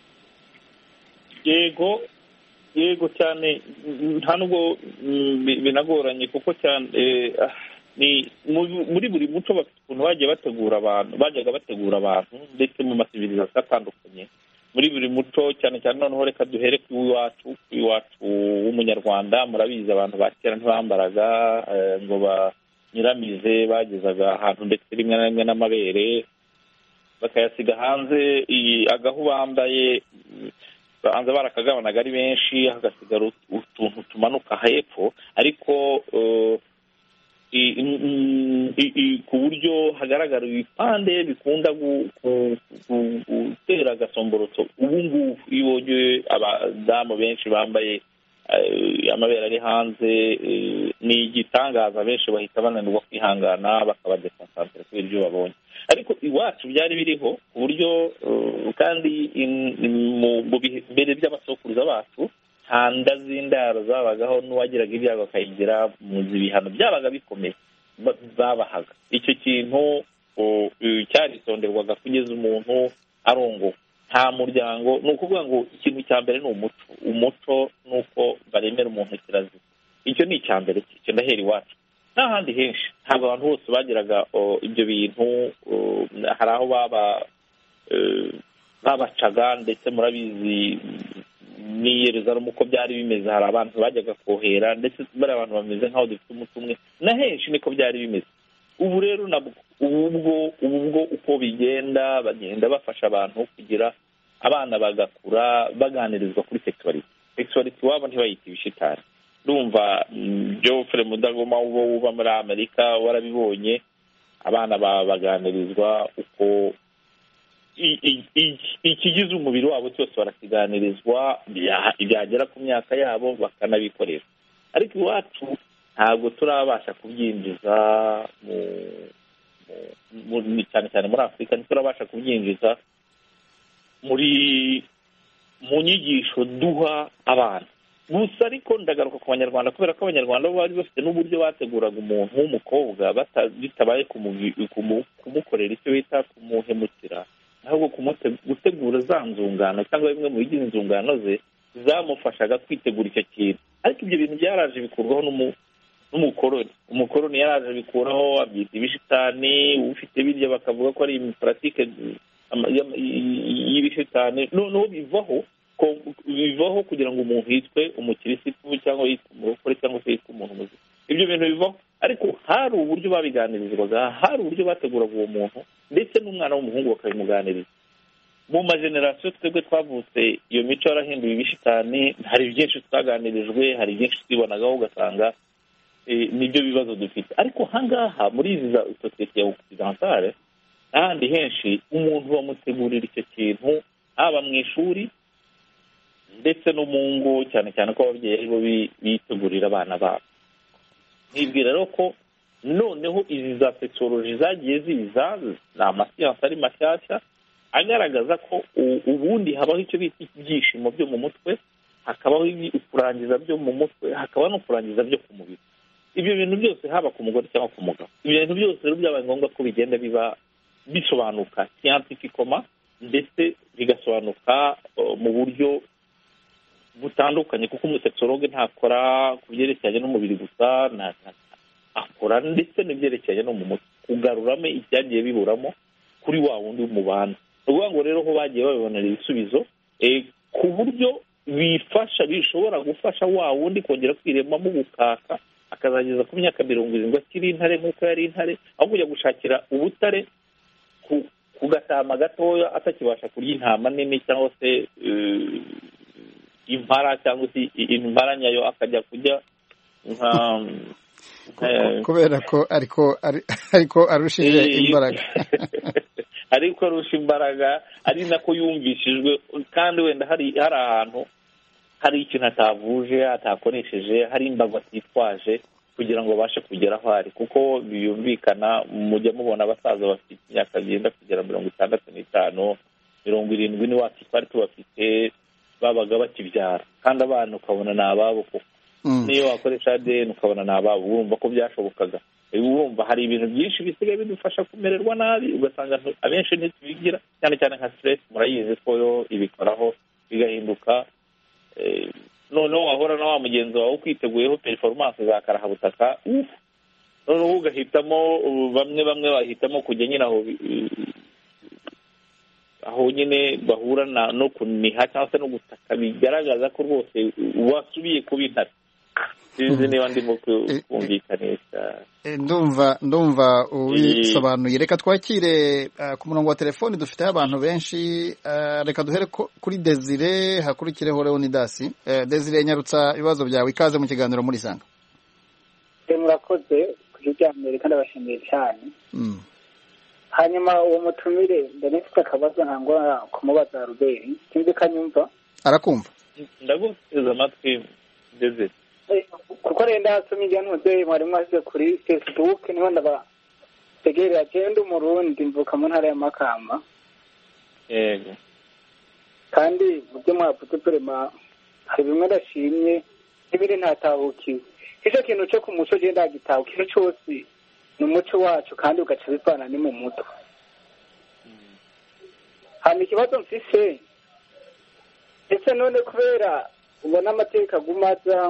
Yego yego cyane, nta nubwo binagoranye, kuko cyane ni muri buri muco bafite ukuntu bagiye bategura abantu, bajyaga bategura abantu, ndetse mu masivirizasiyo atandukanye. Muri buri muco cyane cyane, noneho reka duhere ku iwacu iwacu w'umunyarwanda. Murabizi abantu ba kera ntibambaraga ngo banyuramize, bagezaga ahantu ndetse rimwe na rimwe n'amabere bakayasiga hanze, agahu bambaye hanze barakagabanaga ari benshi, hagasigara utuntu tumanuka hepfo, ariko ku buryo hagaragara ibipande bikunda gutera agasomborotso. Ubu ngubu iyo ubonye abadamu benshi bambaye amabere ari hanze, ni igitangaza, benshi bahita bananirwa kwihangana bakabadekonsantere kubera ibyo babonye. Ariko iwacu byari biriho ku buryo, kandi mbere by'abasokuruza bacu nta nda z'indaro zabagaho, n'uwagiraga ibyago akayigira mu ibihano byabaga bikomeye babahaga. Icyo kintu cyaritonderwaga kugeza umuntu arongowe. Nta muryango, ni ukuvuga ngo ikintu cya mbere ni umuco. Umuco ni uko baremera umuntu kirazira. Icyo ni icya mbere, icyo ndahera iwacu. N'ahandi henshi ntabwo abantu bose bagiraga ibyo bintu. Hari aho babacaga, ndetse murabizi ni Yerusalemu uko byari bimeze. Hari abantu bajyaga kohera, ndetse bari abantu bameze nk'aho dufite umuco umwe, na henshi niko byari bimeze. Ubu rero nabwo ubwo ubwo uko bigenda bagenda bafasha abantu kugira abana bagakura baganirizwa kuri sexuality. Sexuality wabo ntibayita ibishitani. Ndumva Geoffrey Mudagoma uba muri Amerika warabibonye, abana baganirizwa uko ikigize umubiri wabo cyose barakiganirizwa, byagera ku myaka yabo bakanabikoresha. Ariko iwacu ntabwo turabasha kubyinjiza, cyane cyane muri Afurika ntiturabasha kubyinjiza muri mu nyigisho duha abana. Gusa ariko ndagaruka ku Banyarwanda, kubera ko Abanyarwanda bo bari bafite n'uburyo bateguraga umuntu w'umukobwa bitabaye kumukorera icyo bita kumuhemukira, ahubwo gutegura za nzungano cyangwa bimwe mu bigize inzungano ze zamufashaga kwitegura icyo kintu. Ariko ibyo bintu byaraje bikurwaho n'umukoroni. Umukoroni yaraje bikuraho, abyita ibishitani. Ufite birya bakavuga ko ari paratike y'ibishitani. Noneho bivaho bivaho kugira ngo umuntu yitwe umukirisitu cyangwa yitwe umurokore cyangwa se yitwe umuntu muzima. Ibyo bintu bivaho, ariko hari uburyo babiganirizwaga, hari uburyo bateguraga uwo muntu, ndetse n'umwana w'umuhungu bakabimuganiriza. Mu majenerasiyo twebwe twavutse iyo mico yarahinduye ibishitani. Hari byinshi twaganirijwe, hari byinshi twibonagaho, ugasanga nibyo bibazo dufite. Ariko ahangaha muri izi za sosiyete ya occidentale n'ahandi henshi umuntu bamutegurira icyo kintu haba mu ishuri ndetse no mu ngo, cyane cyane ko ababyeyi aribo bitegurira abana babo. Nibwira rero ko noneho izi za sexology zagiye ziza, ni amasiyansi ari mashyashya agaragaza ko ubundi habaho icyo bita ibyishimo byo mu mutwe, hakabaho kurangiza byo mu mutwe, hakaba no kurangiza byo ku mubiri. Ibyo bintu byose haba ku mugore cyangwa ku mugabo, ibyo bintu byose rero byabaye ngombwa ko bigenda biba bisobanuka scientifically ndetse bigasobanuka mu buryo butandukanye, kuko umusexologue ntakora ku byerekeranye n'umubiri gusa, akora ndetse n'ibyerekeranye no mu mutwe, kugaruramo ibyagiye biburamo kuri wa wundi w'umubana. Ni ukuvuga ngo rero ho bagiye babibonera ibisubizo ku buryo bifasha, bishobora gufasha wa wundi kongera kwiremamo gukaka, akazageza ku myaka mirongo irindwi akiri intare nk'uko yari intare, aho kujya gushakira ubutare ku gatama gatoya atakibasha kurya intama nini cyangwa se impara cyangwa se impara nyayo, akajya kujya nka kubera ko ariko ariko arushije imbaraga ariko arusha imbaraga ari nako yumvishijwe, kandi wenda hari hari ahantu hari ikintu atavuje atakoresheje, hari imbago atitwaje kugira ngo babashe kugera aho ari. Kuko biyumvikana mujya mubona abasaza bafite imyaka byenda kugera mirongo itandatu n'itanu mirongo irindwi n'iwacu twari tubafite, babaga bakibyara, kandi abana ukabona ni ababo koko. Niyo wakoresha A D N ukabona ni ababo, urumva ko byashobokaga. Urumva hari ibintu byinshi bisigaye bidufasha kumererwa nabi, ugasanga abenshi ntitubigira, cyane cyane nka stress, murayizi ko yo ibikoraho bigahinduka. Noneho wahora na wa mugenzi wawe ukwiteguyeho performance za karahabutaka, noneho ugahitamo, bamwe bamwe bahitamo kujya nyine aho aho nyine bahura no kuniha cyangwa se no gutaka, bigaragaza ko rwose wasubiye kuba intare. Sinzi niba ndimo kumvikanisha. Ndumva ndumva ubisobanuye. Reka twakire ku murongo wa telefoni, dufiteho abantu benshi. Reka duhere kuri Desire, hakurikireho Leonidas. Desire, nyarutsa ibibazo byawe, ikaze mu kiganiro muri Sanga. Murakoze kuri bya mbere kandi abashimiye cyane. Hanyuma uwo mutumire ndetse akabazo ntangwa kumubaza Ruberi, sinzi kanyumva. Arakumva. Ndaguteze amatwi Desire. Kuko renda asoma ibyantuze mwari mwaze kuri Facebook, niho ndabategerera agenda umurundi mvuka mu ntara ya Makamba. Yego. Kandi mubyo mwavuze turema hari bimwe ndashimye n'ibiri ntatahukiwe. Icyo kintu cyo ku muco genda gitaho, kintu cyose ni umuco wacu kandi ugaca bivana ni mu mutwe. Hano ikibazo mfise, ese none kubera ubona amateka gumaza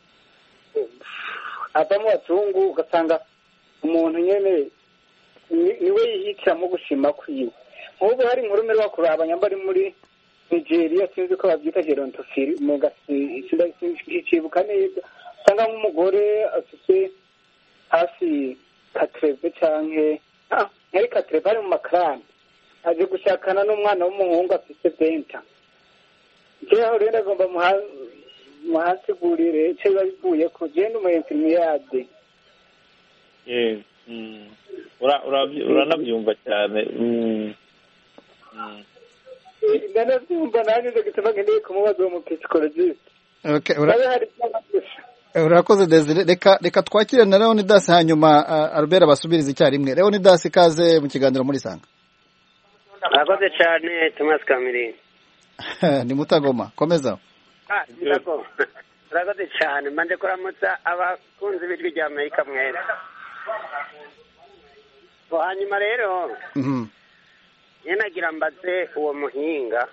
avamo wazungu, ugasanga umuntu nyene niwe yihitiramo gushima kwiwe. Nk'ubu hari inkuru mbere wakura abanyambari muri Nigeria, sinzi ko babyita gerontofili, icibuka neza, usanga nk'umugore afite hafi katreve canke yari katreve ari mu makarani, aje gushakana n'umwana w'umuhungu afite benta. Jewe rero agomba muhasigurire icyo biba bivuye ku genda umuyensimiyade. Uranabyumva cyane. Ndanabyumva nanjye nje gituma ngendeye kumubaza uwo mupsikologiste. Urakoze Desire. Reka reka twakire na Leonidas, hanyuma Albert abasubiriza icyarimwe. Leonidas, ikaze mu kiganiro muri Sanga. Urakoze cyane Thomas Kamiri. Ni Mutagoma, komeza. Ah, Mutagoma. Urakoze cyane, manje kuramutsa abakunzi b'ijwi rya Amerika mwese. Bo hanyuma rero, mhm, yenagira mbaze uwo muhinga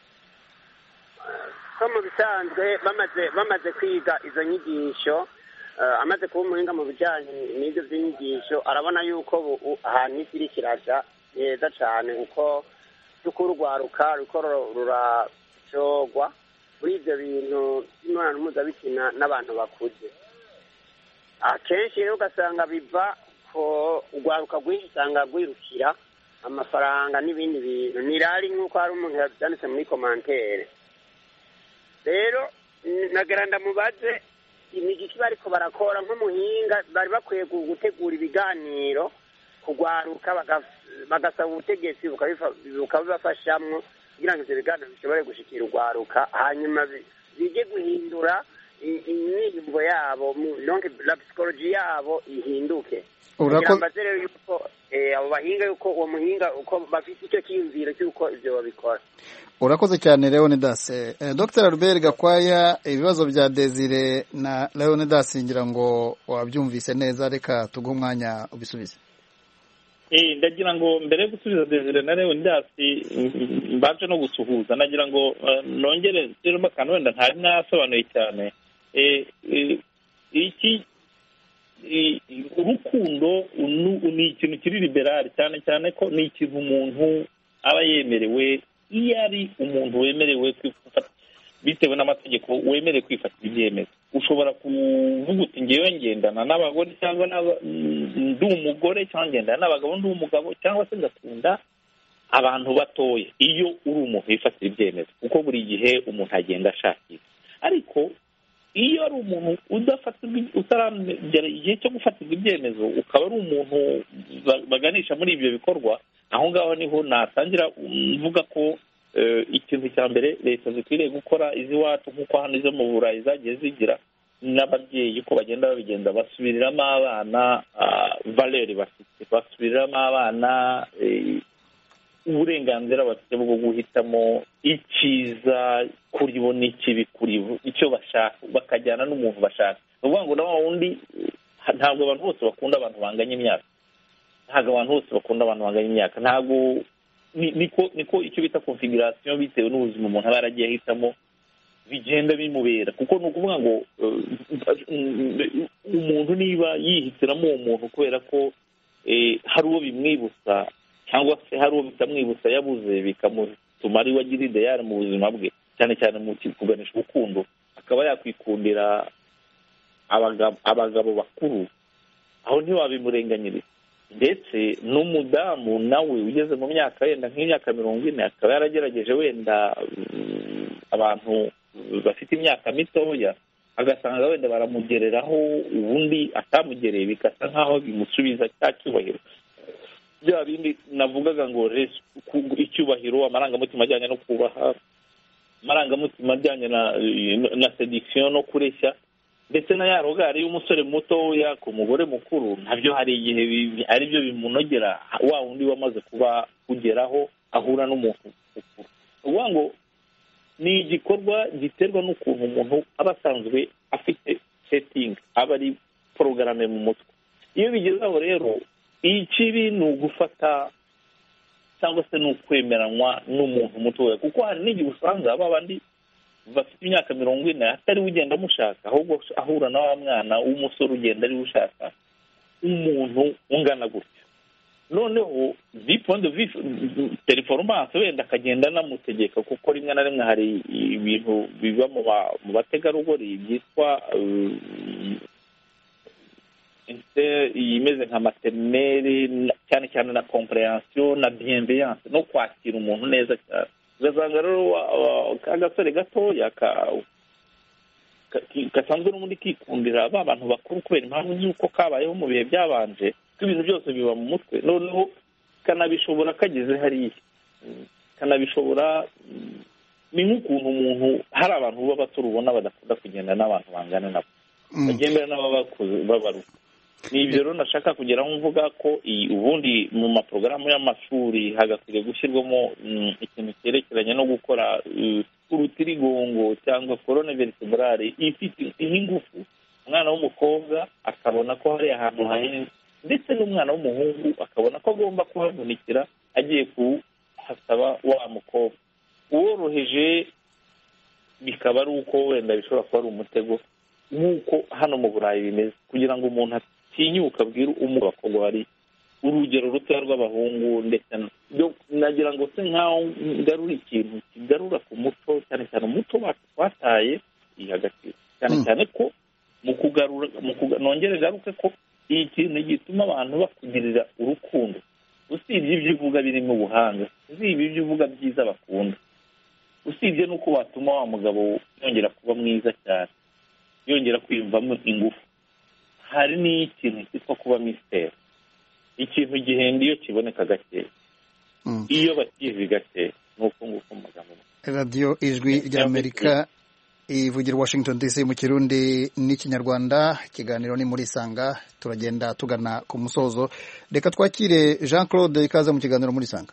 ko mu bisanzwe bamaze bamaze kwiga izo nyigisho, uh, amaze kuba umuhinga mu bijyanye n'ibyo by'inyigisho, arabona yuko ahantu isi kiraja neza cyane, kuko tukurwaruka ruko ruracogwa muri ibyo bintu by'imibonano mpuzabitsina n'abantu bakuze. Akenshi rero ugasanga biva ko urwaruka rwinshi usanga rwirukira amafaranga n'ibindi bintu, nirari nk'uko hari umuntu yabyanditse muri komantere. Rero nagera ndamubaze ni igiki bariko barakora nk'umuhinga bari bakwiye gutegura ibiganiro kugwaruka bagasaba ubutegetsi bukabibafashamwo kugira ngo ivyo biganiro bishobore gushikira ugwaruka hanyuma bige guhindura imyiyumvo yabo donc la psychologie yabo ihinduke urambaze rero yuko abo bahinga yuko uwo muhinga uko bafite icyo cyiyumviro cy'uko ivyo babikora. Urakoze cyane Leonidas. eh, Dr Albert Gakwaya, ibibazo bya Desire na Leonidas ngira ngo wabyumvise neza, reka tuguhe umwanya ubisubize. Eh ndagira ngo mbere yo gusubiza Desire na Leonidas mbaje no gusuhuza, nagira ngo uh, nongere rero akantu wenda ntari nasobanuye cyane. eh iki urukundo ni ikintu kiri liberal cyane cyane ko ni ikintu umuntu aba yemerewe iyo ari umuntu wemerewe kwifata bitewe n'amategeko, wemerewe kwifatira ibyemezo. Ushobora kuvuga uti ngewe ngendana n'abagore cyangwa ndi umugore cyangwa ngendana n'abagabo ndi umugabo cyangwa se ngakunda abantu batoya iyo uri umuntu wifatira ibyemezo, kuko buri gihe umuntu agenda ashakira. Ariko iyo ari umuntu udafatirwa utaragera igihe cyo gufatirwa ibyemezo, ukaba ari umuntu baganisha muri ibyo bikorwa, aho ngaho niho natangira mvuga ko ikintu cya mbere leta zikwiriye gukora iziwacu nk'uko hano izo mu Burayi zagiye zigira n'ababyeyi ko bagenda babigenza, basubiriramo abana valeri bafite, basubiriramo abana uburenganzira bafite bwo guhitamo icyiza kuri bo n'ikibi kuri bo, icyo bashaka bakajyana n'umuntu bashaka. Ni ukuvuga ngo nawe wundi ntabwo abantu bose bakunda abantu banganya imyaka, ntabwo abantu bose bakunda abantu banganya imyaka, ntabwo niko niko icyo bita configuration bitewe n'ubuzima umuntu aba yaragiye ahitamo bigenda bimubera. Kuko ni ukuvuga ngo umuntu niba yihitiramo uwo muntu kubera ko hari uwo bimwibutsa cyangwa se hari uwo bitamwibutsa yabuze bikamutuma ari we agira ideyari mu buzima bwe, cyane cyane mu kuganisha urukundo, akaba yakwikundira abagabo bakuru, aho ntiwabimurenganyiriza. Ndetse n'umudamu nawe ugeze mu myaka wenda nk'imyaka mirongo ine akaba yaragerageje wenda abantu bafite imyaka mitoya, agasanga wenda baramugereraho ubundi atamugereye, bigasa nk'aho bimusubiza cya cyubahiro bya bindi navugaga ngo icyubahiro, amarangamutima ajyanye no kubaha, amarangamutima ajyanye na na seduction no kureshya, ndetse na ya rogari y'umusore mutoya ku mugore mukuru, nabyo hari igihe ari byo bimunogera wa wundi wamaze kuba kugeraho ahura n'umuntu mukuru. Uvuga ngo ni igikorwa giterwa n'ukuntu umuntu aba asanzwe afite setting, aba ari porogaramu mu mutwe. Iyo bigeze aho rero ikibi ni ugufata cyangwa se ni ukwemeranywa n'umuntu mutoya, kuko hari n'igihe usanga babandi bafite imyaka mirongo ine atari ugenda amushaka, ahubwo ahura na wa mwana w'umusore ugenda ari ushaka umuntu ungana gutya. Noneho vipondo performance wenda akagenda namutegeka, kuko rimwe na rimwe hari ibintu biba mu bategarugori byitwa imeze nka maternelle, cyane cyane na comprehension na bienveillance, no kwakira umuntu neza cyane. Ugasanga rero agasore gatoya gasanzwe n'ubundi kikundira ba bantu bakuru kubera impamvu z'uko kabayeho mu bihe byabanje, ko ibintu byose biba mu mutwe. Noneho kanabishobora kageze hariya, kanabishobora ni nk'ukuntu umuntu hari abantu baba bato ubona badakunda kugenda n'abantu bangana nabo, bagendera n'ababakuze babaruka. Ni ibyo rero nashaka kugeraho mvuga ko ubundi mu maporogaramu y'amashuri hagakwiriye gushyirwamo ikintu cyerekeranye no gukora urutirigongo cyangwa colonne vertebrale ifite ingufu, umwana w'umukobwa akabona ko hari ahantu hahenze, ndetse n'umwana w'umuhungu akabona ko agomba kuhavunikira agiye kuhasaba wa mukobwa. Uworoheje bikaba ari uko wenda bishobora kuba ari umutego, nk'uko hano mu Burayi bimeze, kugira ngo umuntu atinyuka abwira umugabo wari urugero rutoya rw'abahungu. Ndetse nagira ngo se nkaho ngarura ikintu kigarura ku muco, cyane cyane umuco wataye ihagati, cyane cyane ko mu kugarura nongere garuke ko iyi kintu gituma abantu bakugirira urukundo, usibye ibyo uvuga birimo ubuhanga, usibye ibyo uvuga byiza bakunda, usibye n'uko watuma wa mugabo yongera kuba mwiza cyane, yongera kwiyumvamo ingufu. Hari n'ikintu cyitwa kuba misiteri, ikintu gihenda iyo kiboneka gakeya, iyo bakizi gakeya ni uko nguko mu magambo. radiyo ijwi ry'Amerika ivugira Washington D C mu Kirundi n'Ikinyarwanda. Ikiganiro ni muri Sanga, turagenda tugana ku musozo. Reka twakire Jean Claude, ikaze mu kiganiro muri Sanga.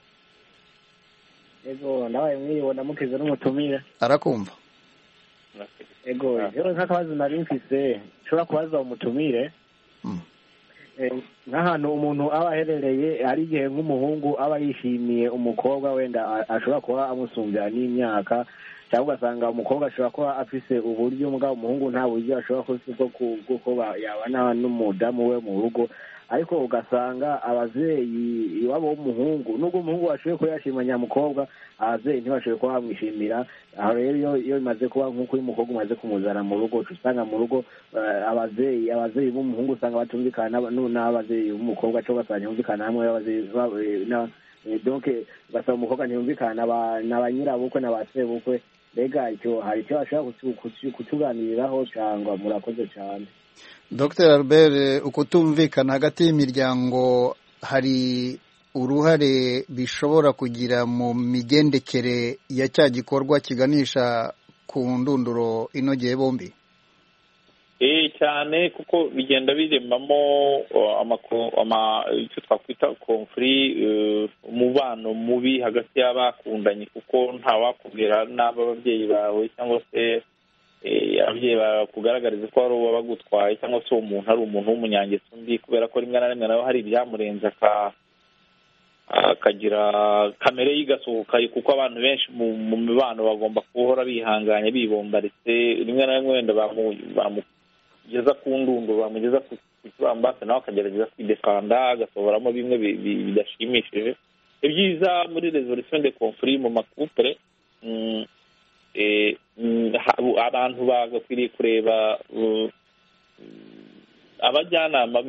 Ego nawe mwibona mukize n'umutumire. Arakumva. Ego rero nk'akabazo nari mfise nshobora kubaza umutumire. Mm. Eh, nk'ahantu umuntu aba aherereye ari igihe nk'umuhungu aba yishimiye umukobwa wenda ashobora kuba amusumbya n'imyaka, cyangwa ugasanga umukobwa ashobora kuba afise uburyo mugabo umuhungu nta buryo ashobora kuba kuko yabana n'umudamu we mu rugo, ariko ugasanga abavyeyi iwabo w'umuhungu nubwo umuhungu ashoboye kuba yashima nyamukobwa, abavyeyi ntibashoboye kuba bamwishimira. Aho rero iyo bimaze kuba nk'uko uyu mukobwa umaze kumuzana mu rugo, usanga mu rugo abavyeyi abavyeyi b'umuhungu usanga batumvikana n'abavyeyi b'umukobwa, cyo basanga bumvikana hamwe abavyeyi na donc basaba umukobwa ntiyumvikana n'abanyirabukwe n'abasebukwe. Mbega icyo hari icyo ashobora kutuganiriraho cyangwa? Murakoze cyane. Docteur Albert, ukutumvikana hagati y'imiryango hari uruhare bishobora kugira mu migendekere ya cya gikorwa kiganisha ku ndunduro inogeye bombi? Eh cyane, kuko bigenda biremamo ama icyo twakwita conflit, umubano mubi hagati y'abakundanye, kuko nta wakubwira n'ababyeyi bawe cyangwa se ababyeyi bakugaragariza ko ari uwo bagutwaye cyangwa se uwo muntu ari umuntu w'umunyangeso mbi, kubera ko rimwe na rimwe nawe hari ibyamurenze akagira kamere yigasohoka, kuko abantu benshi mu mibano bagomba guhora bihanganye bibombaritse. Rimwe na rimwe wenda bamugeza ku ndunduro, bamugeza ku kibambasi, nawe akagerageza kwidefanda agasohoramo bimwe bidashimishije. Ibyiza muri resolution de conflit mu makupure, abantu bagakwiriye kureba abajyanama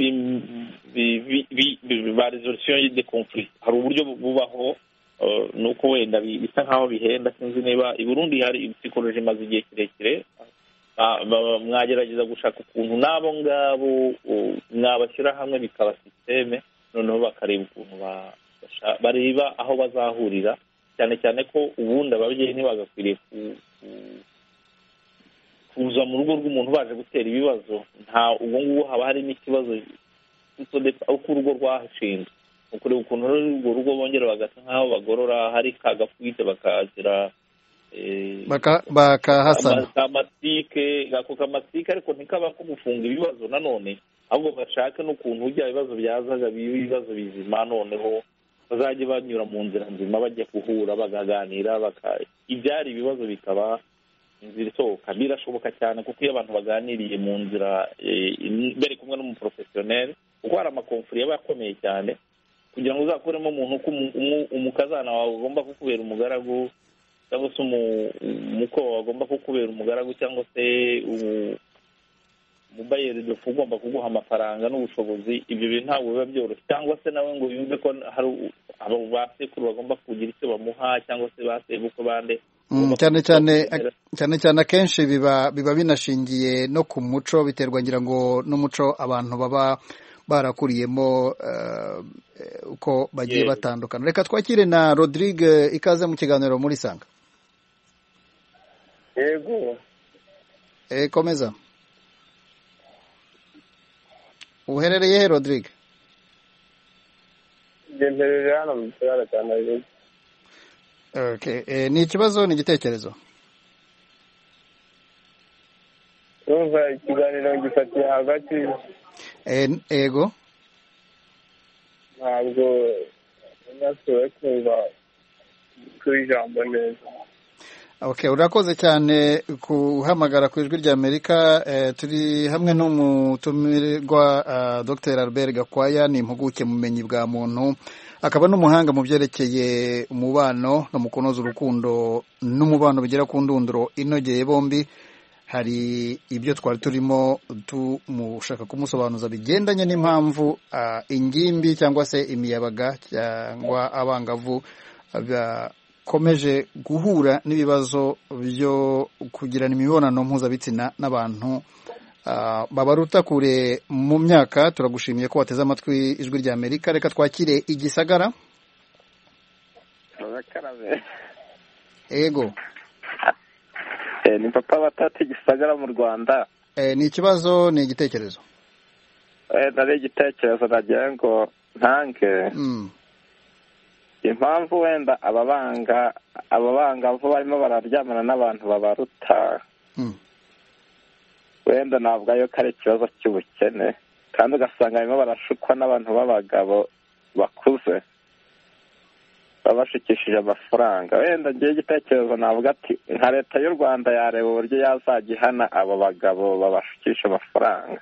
ba resolution de conflit. Hari uburyo bubaho, nuko wenda bisa nkaho bihenda, sinzi niba i Burundi hari psychologie imaze igihe kirekire. Mwagerageza gushaka ukuntu n'abo ngabo mwabashyira hamwe bikaba systeme, noneho bakareba ukuntu bareba aho bazahurira, cyane cyane ko ubundi ababyeyi ntibagakwiriye kuza mu rugo rw'umuntu baje gutera ibibazo. Nta ubwo ngubu haba hari n'ikibazo uko urugo rwashinzwe, ukureba ukuntu urwo rugo bongera bagasa nk'aho bagorora, hari kagafwite bakagira bakahasana kamatike gako kamatike, ariko ntikaba ko gufunga ibibazo nanone, ahubwo bashaka n'ukuntu ujya ibibazo byazaga ibibazo bizima, noneho bazajya banyura mu nzira nzima, bajya guhura bagaganira, ibyari ibibazo bikaba inzira isohoka. Birashoboka cyane kuko iyo abantu baganiriye mu nzira bari kumwe n'umuprofesiyoneri, kuko hari amakonfuri yaba akomeye cyane, kugira ngo uzakuremo umuntu ko umukazana wawe ugomba kukubera umugaragu, cyangwa se umuko wawe agomba kukubera umugaragu, cyangwa se umubayeri dofu ugomba kuguha amafaranga n'ubushobozi. Ibyo bintu ntabwo biba byoroshye, cyangwa se nawe ngo yumve ko hari abo basekuru bagomba kugira icyo bamuha, cyangwa se basebuko bande. cyane cyane cyane cyane akenshi biba biba binashingiye no ku muco, biterwa ngira ngo n'umuco abantu baba barakuriyemo uko bagiye batandukana. Reka twakire na Rodrigue, ikaze mu kiganiro muri Sanga. Yego. Eh, komeza. Uherereye he Rodrigue? Ngemberera hano mu kiraro cya Nairobi. Okay, eh, ni ikibazo ni igitekerezo? Urumva ikiganiro gifatiye hagati. Eh, ego. Ntabwo nasuye kumva kuri jambo neza. Okay, urakoze cyane kuhamagara ku ijwi rya Amerika. Eh, turi hamwe n'umutumirwa uh, Docteur Albert Gakwaya, ni impuguke mu bumenyi bwa muntu, akaba n'umuhanga mu byerekeye umubano no mu kunoza urukundo n'umubano bigera ku ndunduro inogeye bombi. Hari ibyo twari turimo tumushaka kumusobanuza bigendanye n'impamvu uh, ingimbi cyangwa se imiyabaga cyangwa abangavu bakomeje guhura n'ibibazo byo kugirana imibonano mpuzabitsina n'abantu babaruta kure mu myaka. Turagushimiye ko wateze amatwi ijwi rya Amerika. Reka twakire Igisagara. Ego. Ni papa batatu Igisagara mu Rwanda. Ni ikibazo ni igitekerezo? Nari igitekerezo nagira ngo ntange impamvu wenda ababanga ababangavu barimo bararyamana n'abantu babaruta, wenda navuga yuko ari ikibazo cy'ubukene, kandi ugasanga barimo barashukwa n'abantu b'abagabo bakuze babashikishije amafaranga. Wenda ngiye igitekerezo navuga ati nka leta y'u Rwanda yareba uburyo yazajya ihana abo bagabo babashikisha amafaranga.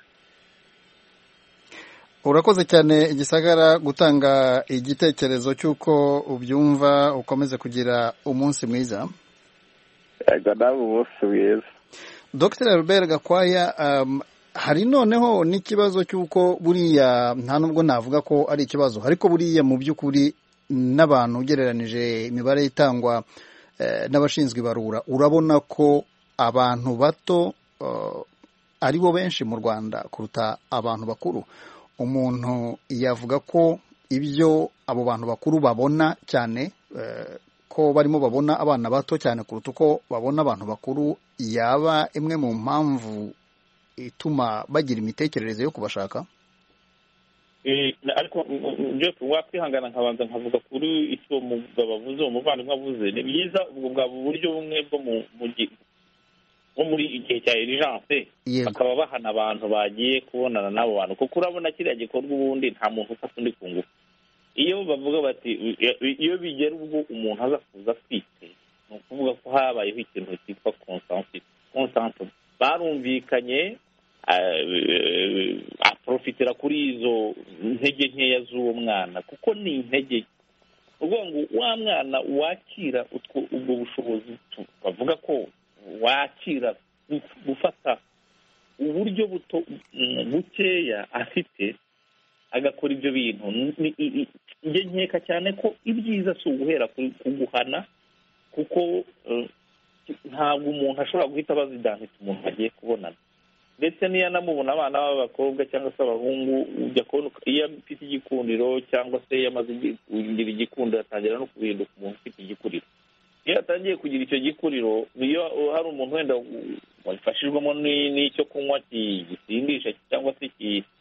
Urakoze cyane Igisagara gutanga igitekerezo cy'uko ubyumva. Ukomeze kugira umunsi mwiza. Yego, nawe umunsi mwiza. Doctor Albert Gakwaya, um, hari noneho n'ikibazo cy'uko buriya nta nubwo navuga ko ari ikibazo, ariko buriya mu by'ukuri n'abantu ugereranije imibare itangwa eh, n'abashinzwe ibarura, urabona ko abantu bato uh, ari bo benshi mu Rwanda kuruta abantu bakuru. Umuntu yavuga ko ibyo abo bantu bakuru babona cyane eh, ko barimo babona abana bato cyane kuruta uko babona abantu bakuru, yaba imwe mu mpamvu ituma bagira imitekerereze yo kubashaka. Ariko Jeff wakwihangana nkabanza nkavuga kuri icyo mugabo avuze, umuvandimwe avuze. Ni byiza ubwo bwa buryo bumwe bwo mu nko muri igihe cya urgence bakaba bahana abantu bagiye kubonana n'abo bantu, kuko urabona kiriya gikorwa ubundi nta muntu ufata undi ku ngufu. Iyo bavuga bati iyo bigera ubwo umuntu aza kuza atwite, ni ukuvuga ko habayeho ikintu cyitwa consensus, barumvikanye aprofitira kuri izo ntege nkeya z'uwo mwana, kuko ni intege. Uvuga ngo wa mwana wakira ubwo bushobozi bavuga ko wakira gufata uburyo buto bukeya afite agakora ibyo bintu, njye nkeka cyane ko ibyiza si uguhera kuguhana, kuko ntabwo umuntu ashobora guhita bazidanitse umuntu agiye kubonana. Ndetse niyo anamubona abana b'abakobwa cyangwa se abahungu, ujya kubona iyo afite igikundiro cyangwa se yamaze kugira igikundiro atangira no guhinduka umuntu ufite igikuriro. Iyo atangiye kugira icyo gikuriro, iyo hari umuntu wenda wafashijwemo n'icyo kunywa gisindisha cyangwa se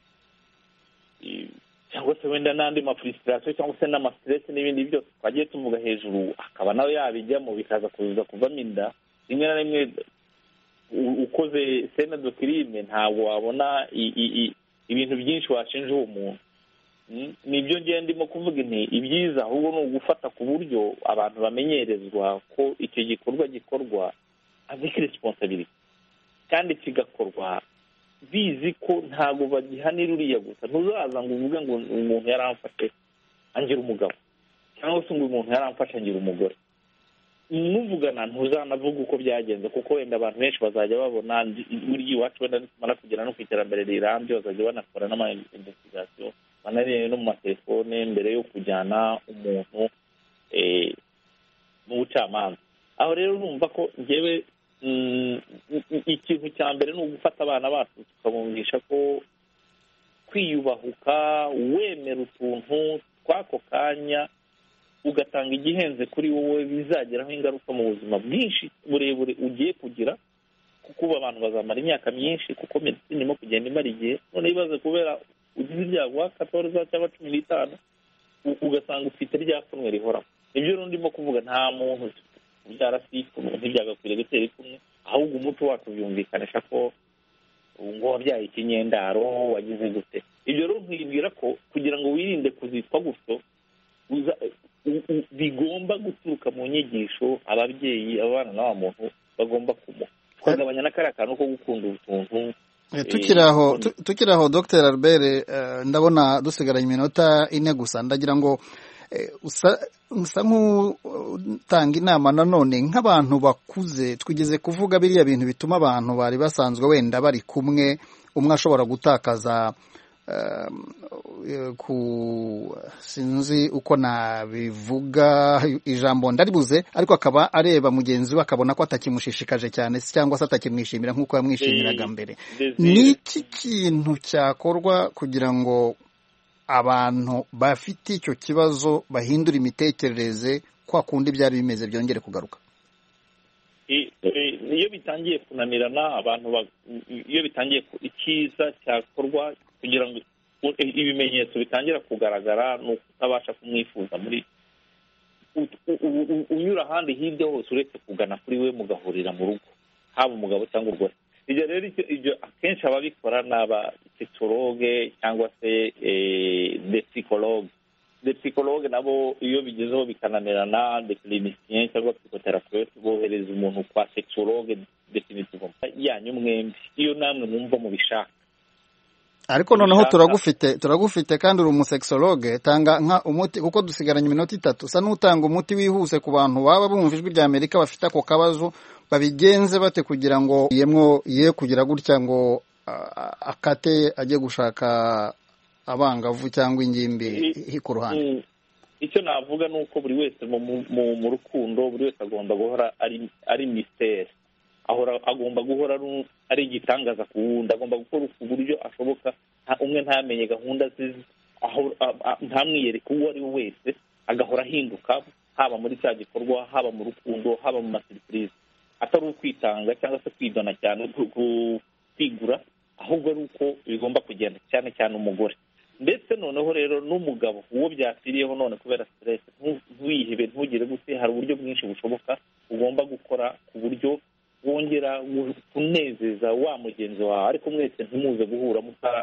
cyangwa se wenda n'andi mafrustration cyangwa se n'amastress n'ibindi byose twagiye tuvuga hejuru, akaba nawe yabijyamo bikaza kuza kuvamo inda. Rimwe na rimwe ukoze scène de crime ntabwo wabona ibintu byinshi washinja uwo muntu. Nibyo ngiye ndimo kuvuga nti ibyiza ahubwo ni ugufata ku buryo abantu bamenyerezwa ko icyo gikorwa gikorwa avec responsabilité, kandi kigakorwa bizi ko ntabwo bagihanira uriya gusa. Ntuzaza ngo uvuge ngo umuntu yaramfashe angira umugabo, cyangwa se ngo umuntu yaramfashe angira umugore. Nuvugana ntuzanavuga uko byagenze, kuko wenda abantu benshi bazajya babona muri iwacu wenda nitumara kugera no ku iterambere rirambye bazajya banakora n'ama-investigation banarebe no mu matelefone mbere yo kujyana umuntu mu bucamanza. Aho rero urumva ko njyewe ikintu cya mbere ni ugufata abana bacu tukabumvisha ko kwiyubahuka, wemera utuntu tw'ako kanya, ugatanga igihenze kuri wowe bizageraho ingaruka mu buzima bwinshi burebure ugiye kugira, kuko ubu abantu bazamara imyaka myinshi, kuko medicine irimo kugenda imara igihe. None ibaze kubera ugize ibyago wa quatorze cyangwa cumi n'itanu ugasanga ufite rya pfunwe rihoraho. Nibyo rero ndimo kuvuga, nta muntu ubyara si ntibyagakwiriye gutera ipfunwe, ahubwo umuco wacu byumvikanisha ko ngo wabyaye ikinyendaro wagize gute. Ibyo rero nkibwira ko kugira ngo wirinde kuzitwa gutyo bigomba guturuka mu nyigisho ababyeyi, abana n'aba muntu bagomba kumuha, tukagabanya n'akariya kantu ko gukunda utuntu. Tukiraho tukiraho Doctor Albert, ndabona dusigaranye iminota ine gusa. Ndagira ngo usa nk'utanga inama nanone nk'abantu bakuze. Twigeze kuvuga biriya bintu bituma abantu bari basanzwe wenda bari kumwe, umwe ashobora gutakaza ku sinzi uko nabivuga ijambo ndaribuze, ariko akaba areba mugenzi we akabona ko atakimushishikaje cyane cyangwa se atakimwishimira nk'uko yamwishimiraga mbere. Ni iki kintu cyakorwa kugira ngo abantu bafite icyo kibazo bahindura imitekerereze kwa kundi byari bimeze byongere kugaruka? Iyo bitangiye kunanirana abantu, iyo bitangiye icyiza cyakorwa kugira ngo ibimenyetso bitangira kugaragara ni ukutabasha kumwifuza, muri unyura ahandi hirya hose uretse kugana kuri we mugahurira mu rugo, haba umugabo cyangwa umugore. Ibyo rero ibyo akenshi ababikora ni abapsikologe cyangwa se de psikologe. De psikologe nabo iyo bigezeho bikananirana, de clinicien cyangwa psychothérapeute bohereza umuntu kwa psikologe definitivement yanyu mwembi, iyo namwe mwumva mubishaka. Ariko noneho turagufite turagufite kandi uri umusexologue, tanga nka umuti kuko dusigaranye iminota itatu. Sa n'utanga umuti wihuse ku bantu baba bumva ijwi rya Amerika bafite ako kabazo, babigenze bate kugira ngo yemwo ye kugira gutya ngo akate ajye gushaka abangavu cyangwa ingimbi ku ruhande? Icyo navuga ni uko buri wese mu rukundo buri wese agomba guhora ari ari mystère, ahora agomba guhora ari igitangaza ku wundi, agomba gukora ku buryo ashoboka umwe ntamenye gahunda ze, ntamwiyereke uwo ari we wese, agahora ahinduka haba muri cya gikorwa, haba mu rukundo, haba mu masurprise, atari ukwitanga cyangwa se kwidona cyane kwigura, ahubwo ari uko bigomba kugenda, cyane cyane umugore. Ndetse noneho rero n'umugabo uwo byasiriyeho none kubera stress, ntwihebe ntugire gute, hari uburyo bwinshi bushoboka ugomba gukora ku buryo wongera kunezeza wa mugenzi wawe, ariko mwese ntimuze guhura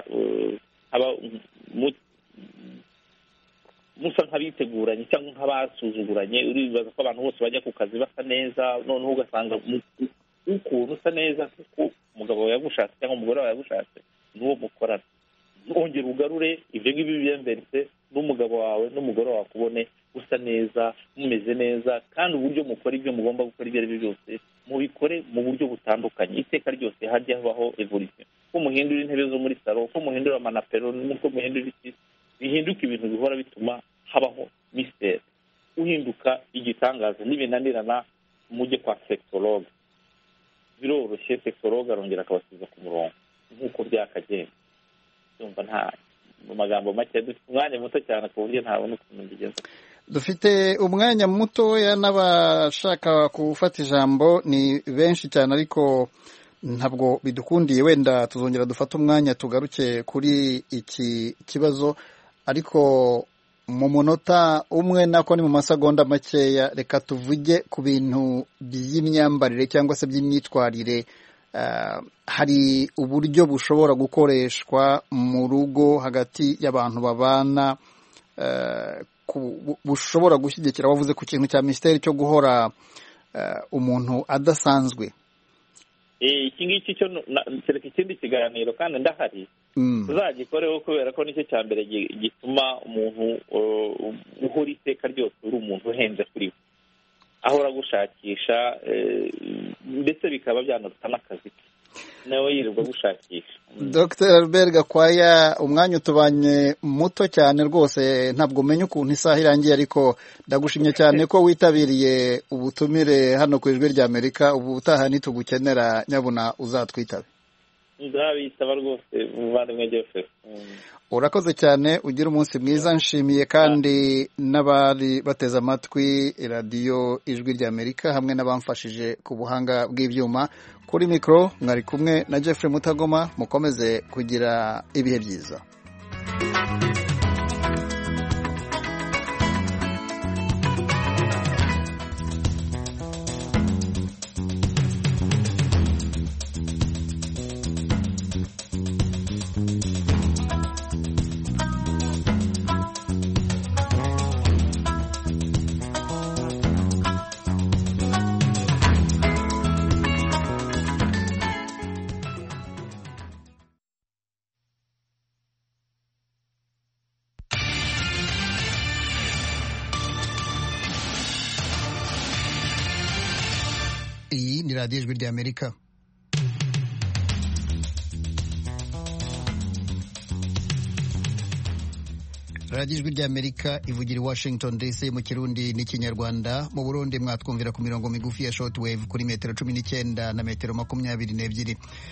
musa nk'abiteguranye cyangwa nk'abasuzuguranye. Uribaza ko abantu bose bajya ku kazi basa neza, noneho ugasanga ukuntu usa neza kuko umugabo wawe yagushatse cyangwa umugore wawe yagushatse n'uwo mukorana. Wongera ugarure ibyo ngibyo byemberetse n'umugabo wawe n'umugore wawe kubone usa neza, mumeze neza, kandi uburyo mukora ibyo mugomba gukora ibyo ari byo byose mubikore mu buryo butandukanye. Iteka ryose hajya habaho evolution, ko muhindura intebe zo muri salo, ko muhindura amanapero, nuko muhindura iki, bihinduka ibintu bihora bituma habaho mystère. Uhinduka igitangaza, n'ibinanirana mujye kwa sexologue, biroroshye. Sexologue arongera akabasiza ku murongo nk'uko byakagenda. Yumva nta mu magambo make, dufite umwanya muto cyane ku buryo ntabona ukuntu bigenza. Dufite umwanya mutoya n'abashaka gufata ijambo ni benshi cyane, ariko ntabwo bidukundiye. Wenda tuzongera dufate umwanya tugaruke kuri iki kibazo, ariko mu munota umwe nako ni mu masegonda makeya, reka tuvuge ku bintu by'imyambarire cyangwa se by'imyitwarire. Uh, hari uburyo bushobora gukoreshwa mu rugo hagati y'abantu babana, uh, bushobora gushyigikira. Wavuze ku kintu cya mystère cyo guhora uh, umuntu adasanzwe. Iki ngiki cyo kereka ikindi kiganiro kandi ndahari tuzagikoreho, kubera ko nicyo cya mbere gituma umuntu uhora iteka ryose uri umuntu uhenze kuri we, ahora gushakisha, ndetse bikaba byanaruta n'akazi ke nawe yirirwa gushakisha. Doctor Albert Gakwaya, umwanya utubanye muto cyane rwose, ntabwo umenya ukuntu isaha irangiye, ariko ndagushimye cyane ko witabiriye ubutumire hano ku ijwi rya Amerika. Ubu utaha nitugukenera nyabuna uzatwitabe. Nzabitaba rwose muvandimwe Jeffrey. Urakoze cyane, ugira umunsi mwiza. Nshimiye kandi n'abari bateze amatwi radiyo ijwi rya Amerika hamwe n'abamfashije ku buhanga bw'ibyuma. Kuri mikoro mwari kumwe na Jeffrey Mutagoma. Mukomeze kugira ibihe byiza. Iyi ni radiyo ijwi rya Amerika. radiyo ijwi ry'Amerika ivugira i Washington D C mu Kirundi n'Ikinyarwanda. Mu Burundi mwatwumvira ku mirongo migufi ya shortwave kuri metero cumi n'icyenda na metero makumyabiri n'ebyiri.